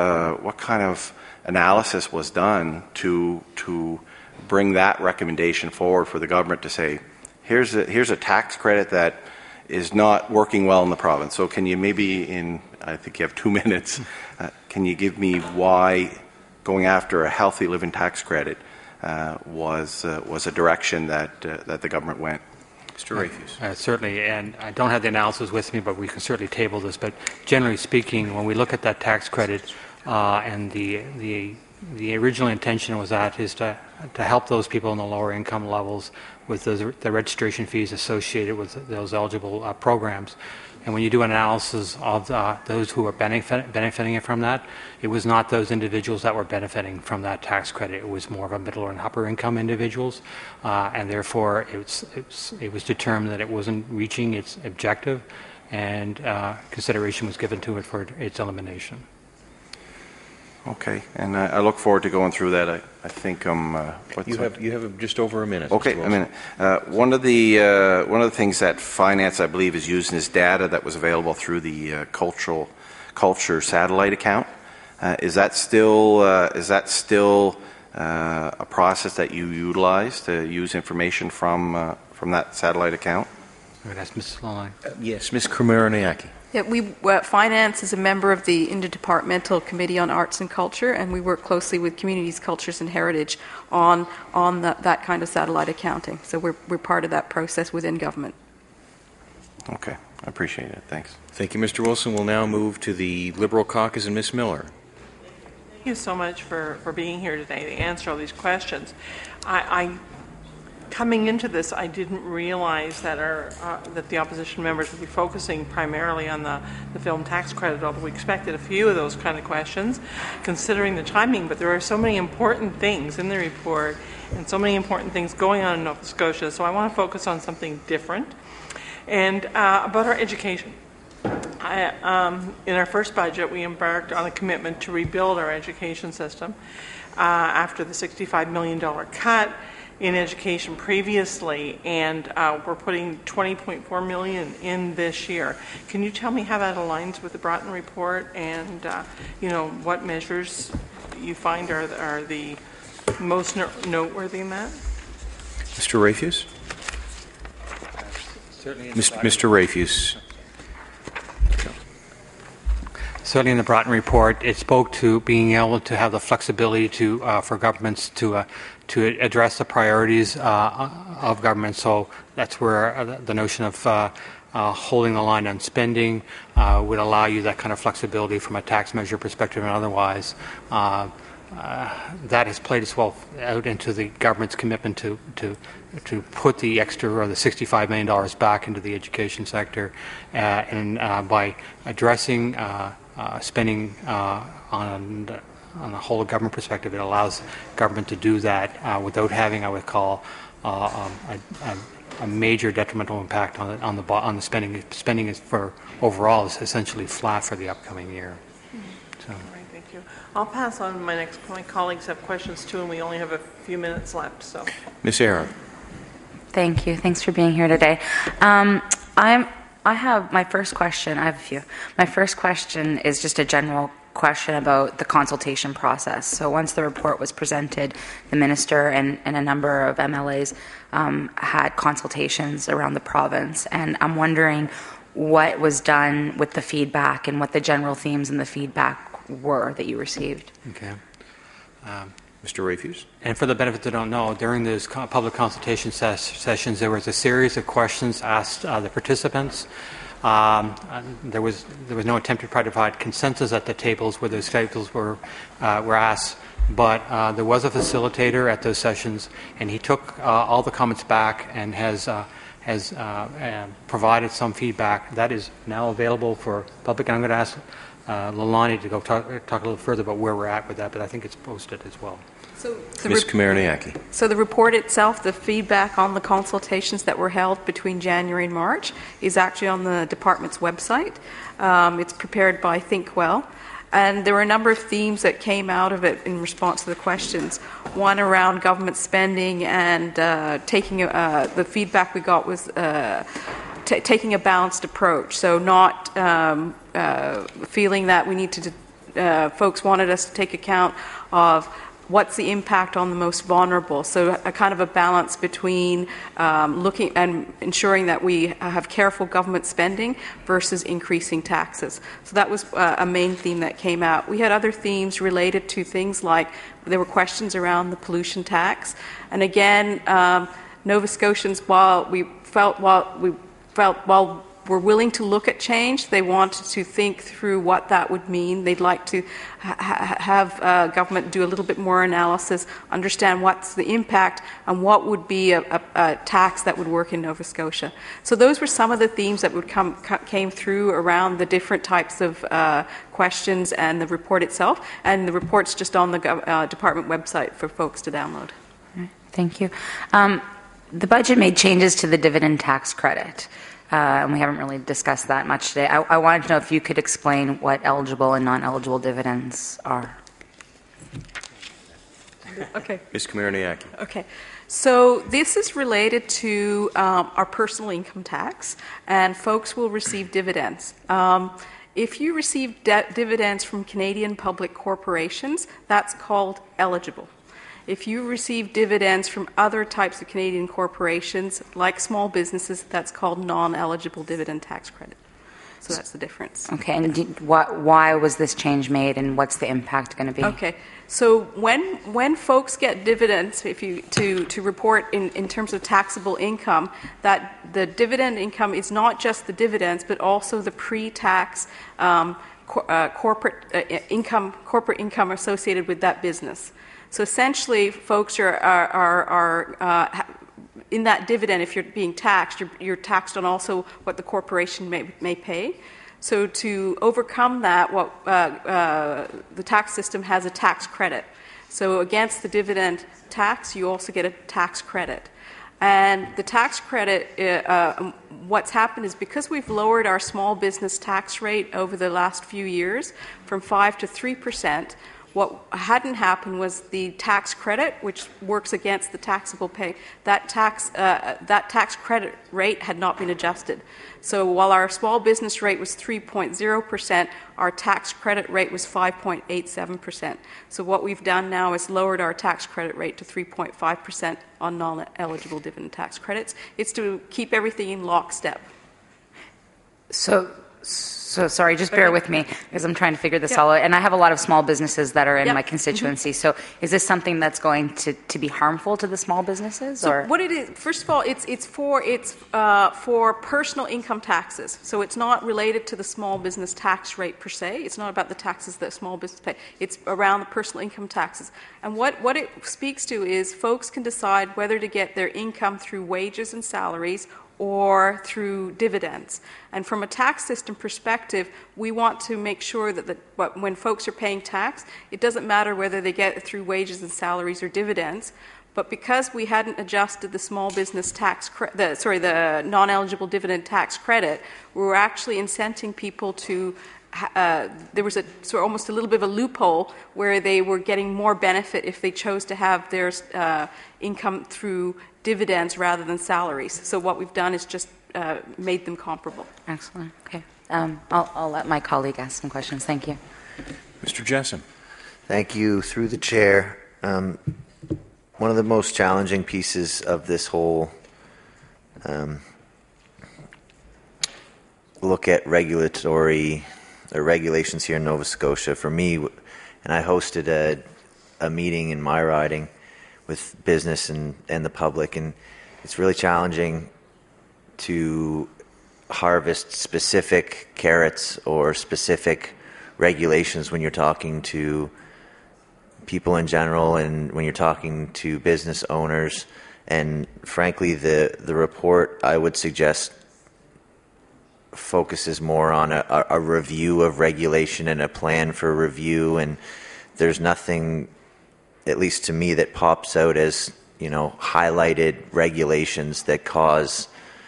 of analysis was done to bring that recommendation forward for the government to say, here's a tax credit that is not working well in the province? So, can you maybe I think you have 2 minutes. Can you give me why going after a healthy living tax credit was a direction that the government went? Mr. Rafuse. Certainly, and I don't have the analysis with me, but we can certainly table this. But generally speaking, when we look at that tax credit, and the original intention was to help those people in the lower income levels with the registration fees associated with those eligible programs. And when you do an analysis of those who are benefiting from that, it was not those individuals that were benefiting from that tax credit. It was more of a middle and upper income individuals, and therefore it was determined that it wasn't reaching its objective, and consideration was given to it for its elimination. Okay, and I look forward to going through that. I think you have just over a minute. Okay, a minute. One of the things that finance, I believe, is using is data that was available through the culture satellite account. Is that still a process that you utilize to use information from that satellite account? That's Mrs. Lalonde. Yes, Ms. Kromierniaki. Yeah, Finance is a member of the Interdepartmental Committee on Arts and Culture, and we work closely with Communities, Cultures and Heritage on that kind of satellite accounting. So we're part of that process within government. Okay, I appreciate it. Thanks. Thank you, Mr. Wilson. We'll now move to the Liberal caucus and Ms. Miller. Thank you so much for being here today to answer all these questions. Coming into this, I didn't realize that that the opposition members would be focusing primarily on the film tax credit, although we expected a few of those kind of questions, considering the timing. But there are so many important things in the report and so many important things going on in Nova Scotia, so I want to focus on something different, and about our education. In our first budget, we embarked on a commitment to rebuild our education system. after the $65 million cut in education previously, and we're putting $20.4 million in this year. Can you tell me how that aligns with the Broughton report, and what measures you find are the most noteworthy in that? Mr. Rayfuse? Mr. Rayfuse. Certainly in the Broughton report, it spoke to being able to have the flexibility for governments to address the priorities of government. So that's where the notion of holding the line on spending would allow you that kind of flexibility from a tax measure perspective and otherwise. That has played as well out into the government's commitment to put the extra or the $65 million back into the education sector, and by addressing spending on a whole of government perspective, it allows government to do that without having, I would call, a major detrimental impact on the spending. Spending is overall is essentially flat for the upcoming year. So. Thank you. I'll pass on. My colleagues have questions too, and we only have a few minutes left. So, Ms. Arab. Thank you. Thanks for being here today. I have my first question. I have a few. My first question is just a general question about the consultation process. So once the report was presented, the minister and a number of MLAs had consultations around the province, and I'm wondering what was done with the feedback and what the general themes in the feedback were that you received. Okay. Mr. Rayfuse? And for the benefit that don't know, during those public consultation sessions, there was a series of questions asked the participants. There was no attempt to try to provide consensus at the tables where those tables were asked, but there was a facilitator at those sessions, and he took all the comments back and has provided some feedback that is now available for public. And I'm going to ask Leilani to go talk a little further about where we're at with that, but I think it's posted as well. So Ms. Kamarniaki. So the report itself, the feedback on the consultations that were held between January and March, is actually on the department's website. It's prepared by ThinkWell. And there were a number of themes that came out of it in response to the questions. One around government spending and taking the feedback we got was taking a balanced approach. So not feeling that we need to, folks wanted us to take account of what's the impact on the most vulnerable. So a kind of a balance between looking and ensuring that we have careful government spending versus increasing taxes. So that was a main theme that came out. We had other themes related to things like there were questions around the pollution tax. And again, Nova Scotians, while we're willing to look at change, they wanted to think through what that would mean. They'd like to have government do a little bit more analysis, understand what's the impact and what would be a tax that would work in Nova Scotia. So those were some of the themes that came through around the different types of questions and the report itself. And the report's just on the department website for folks to download. Thank you. The budget made changes to the dividend tax credit. And we haven't really discussed that much today. I wanted to know if you could explain what eligible and non-eligible dividends are. Okay. Ms. Kamarniaki. Okay. So this is related to our personal income tax, and folks will receive dividends. If you receive dividends from Canadian public corporations, that's called eligible. If you receive dividends from other types of Canadian corporations, like small businesses, that's called non-eligible dividend tax credit. So that's the difference. Okay, and why was this change made, and what's the impact going to be? Okay, so when folks get dividends, if you to report in terms of taxable income, that the dividend income is not just the dividends, but also the pre-tax corporate income associated with that business. So essentially, folks are in that dividend. If you're being taxed, you're taxed on also what the corporation may pay. So to overcome that, the tax system has a tax credit. So against the dividend tax, you also get a tax credit. And the tax credit, what's happened is because we've lowered our small business tax rate over the last few years from 5% to 3%. What hadn't happened was the tax credit, which works against the taxable pay. That tax credit rate had not been adjusted. So while our small business rate was 3.0%, our tax credit rate was 5.87%. So what we've done now is lowered our tax credit rate to 3.5% on non-eligible dividend tax credits. It's to keep everything in lockstep. So sorry, just bear with me because I'm trying to figure this all out. And I have a lot of small buses that are in my constituency. So is this something that's going to be harmful to the small businesses? So what it is, first of all, it's for personal income taxes. So it's not related to the small business tax rate per se. It's not about the taxes that small business pay. It's around the personal income taxes. And what it speaks to is folks can decide whether to get their income through wages and salaries or through dividends. And from a tax system perspective, we want to make sure that when folks are paying tax, it doesn't matter whether they get it through wages and salaries or dividends. But because we hadn't adjusted the small business tax, the non-eligible dividend tax credit, we were actually incenting people to. There was almost a little bit of a loophole where they were getting more benefit if they chose to have their income through dividends rather than salaries. So what we've done is just made them comparable. Excellent. Okay. I'll let my colleague ask some questions. Thank you. Mr. Jessam. Thank you. Through the chair, one of the most challenging pieces of this whole look at regulatory or regulations here in Nova Scotia for me, and I hosted a meeting in my riding with business and the public, and it's really challenging to harvest specific carrots or specific regulations when you're talking to people in general and when you're talking to business owners. And frankly, the report, I would suggest, focuses more on a review of regulation and a plan for review, and there's nothing, at least to me, that pops out as, highlighted regulations that cause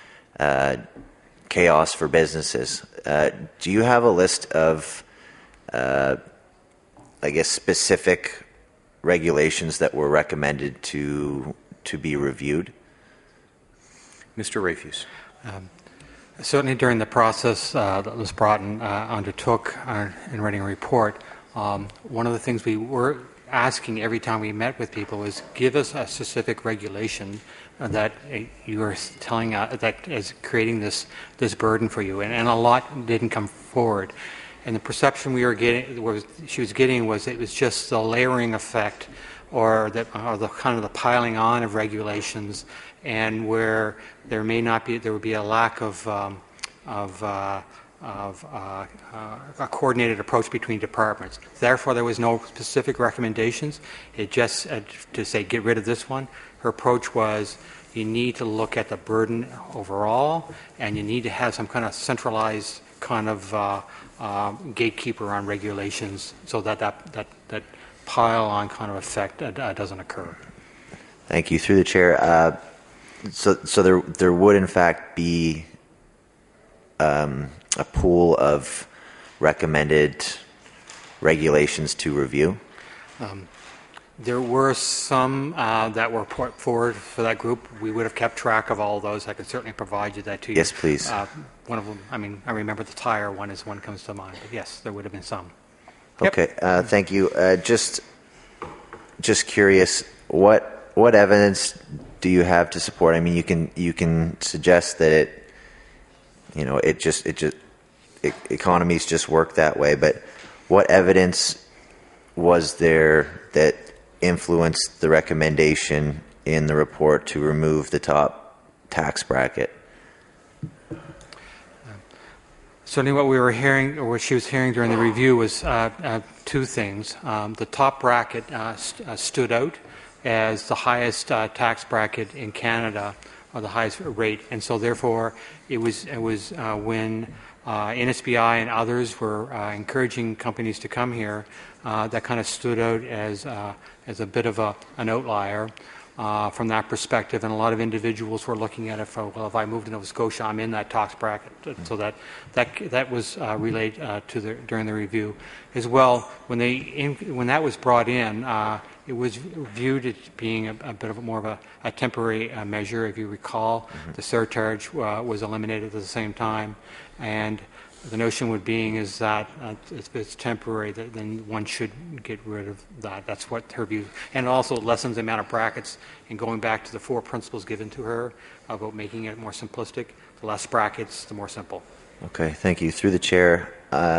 chaos for businesses. Do you have a list of, specific regulations that were recommended to be reviewed? Mr. Rafuse. Certainly during the process that Ms. Broughton undertook in writing a report, one of the things we were asking every time we met with people was give us a specific regulation that you are telling that is creating this burden for you, and a lot didn't come forward. And the perception we were getting, she was getting, was it was just the layering effect, or the kind of the piling on of regulations, and where there would be a lack of a coordinated approach between departments. Therefore, there was no specific recommendations. It just to say get rid of this one. Her approach was you need to look at the burden overall, and you need to have some kind of centralized kind of gatekeeper on regulations, so that pile on kind of effect doesn't occur. Thank you. Through the chair, so there would in fact be a pool of recommended regulations to review? There were some that were put forward for that group. We would have kept track of all those. I could certainly provide you that to you. Yes, please. One of them, I remember the tire one is one comes to mind. But yes, there would have been some. Okay, thank you. Just curious, what evidence do you have to support? I mean, you can suggest that economies just work that way, but what evidence was there that influenced the recommendation in the report to remove the top tax bracket? Certainly what we were hearing, or what she was hearing during the review, was two things. The top bracket stood out as the highest tax bracket in Canada, or the highest rate, and so therefore it was when NSBI and others were encouraging companies to come here, that kind of stood out as a bit of an outlier. from that perspective, and a lot of individuals were looking at it for, well, if I move to Nova Scotia, I'm in that tax bracket. So that was relayed during the review as well. When that was brought in, it was viewed as being a bit of more of a temporary measure. If you recall, the surcharge was eliminated at the same time, and the notion would being is that if it's temporary, then one should get rid of that. That's what her view. And it also lessens the amount of brackets, and going back to the 4 principles given to her about making it more simplistic, the less brackets, the more simple. Okay, thank you. Through the chair,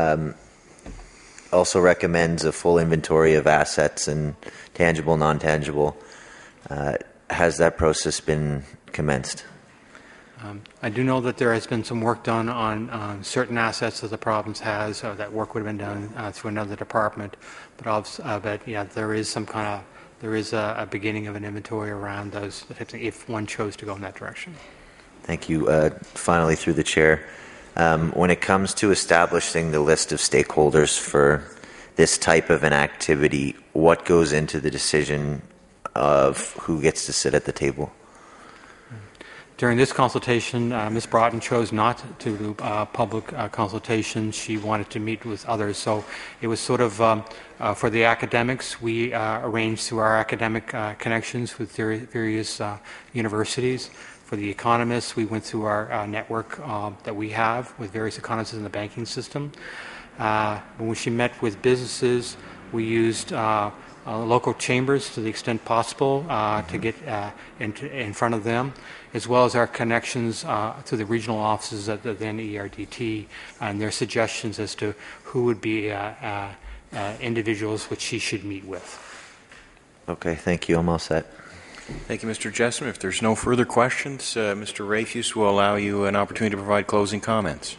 also recommends a full inventory of assets and tangible, non-tangible. Has that process been commenced? I do know that there has been some work done on certain assets that the province has. That work would have been done through another department, but yeah, there is a beginning of an inventory around those types of things, if one chose to go in that direction. Thank you. Finally, through the chair, when it comes to establishing the list of stakeholders for this type of an activity, what goes into the decision of who gets to sit at the table? During this consultation, Ms. Broughton chose not to do public consultation. She wanted to meet with others. So it was sort of, for the academics, we arranged through our academic connections with various universities. For the economists, we went through our network that we have with various economists in the banking system. When she met with businesses, we used local chambers to the extent possible to get in front of them, as well as our connections to the regional offices at the then ERDT and their suggestions as to who would be individuals which she should meet with. Okay, thank you. I'm all set. Thank you, Mr. Jessamine. If there's no further questions, Mr. Rafuse will allow you an opportunity to provide closing comments.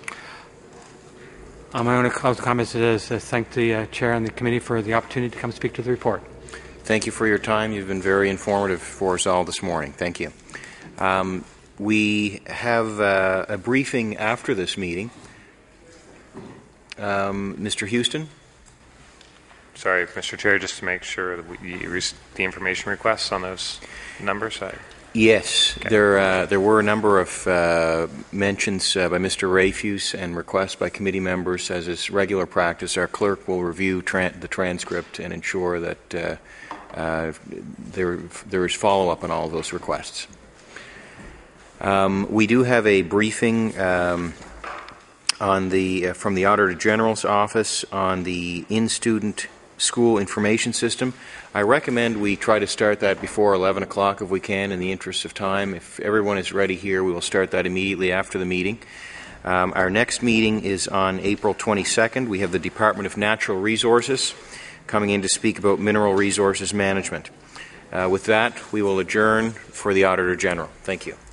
My own closing comments is to thank the chair and the committee for the opportunity to come speak to the report. Thank you for your time. You've been very informative for us all this morning. Thank you. We have a briefing after this meeting. Mr. Houston? Sorry, Mr. Chair, just to make sure that you received the information requests on those numbers. Yes, okay. There were a number of mentions by Mr. Rafuse and requests by committee members. As is regular practice, our clerk will review the transcript and ensure that there is follow-up on all of those requests. We do have a briefing from the Auditor General's office on the in-student school information system. I recommend we try to start that before 11 o'clock if we can, in the interest of time. If everyone is ready here, we will start that immediately after the meeting. Our next meeting is on April 22nd. We have the Department of Natural Resources coming in to speak about mineral resources management. With that, we will adjourn for the Auditor General. Thank you.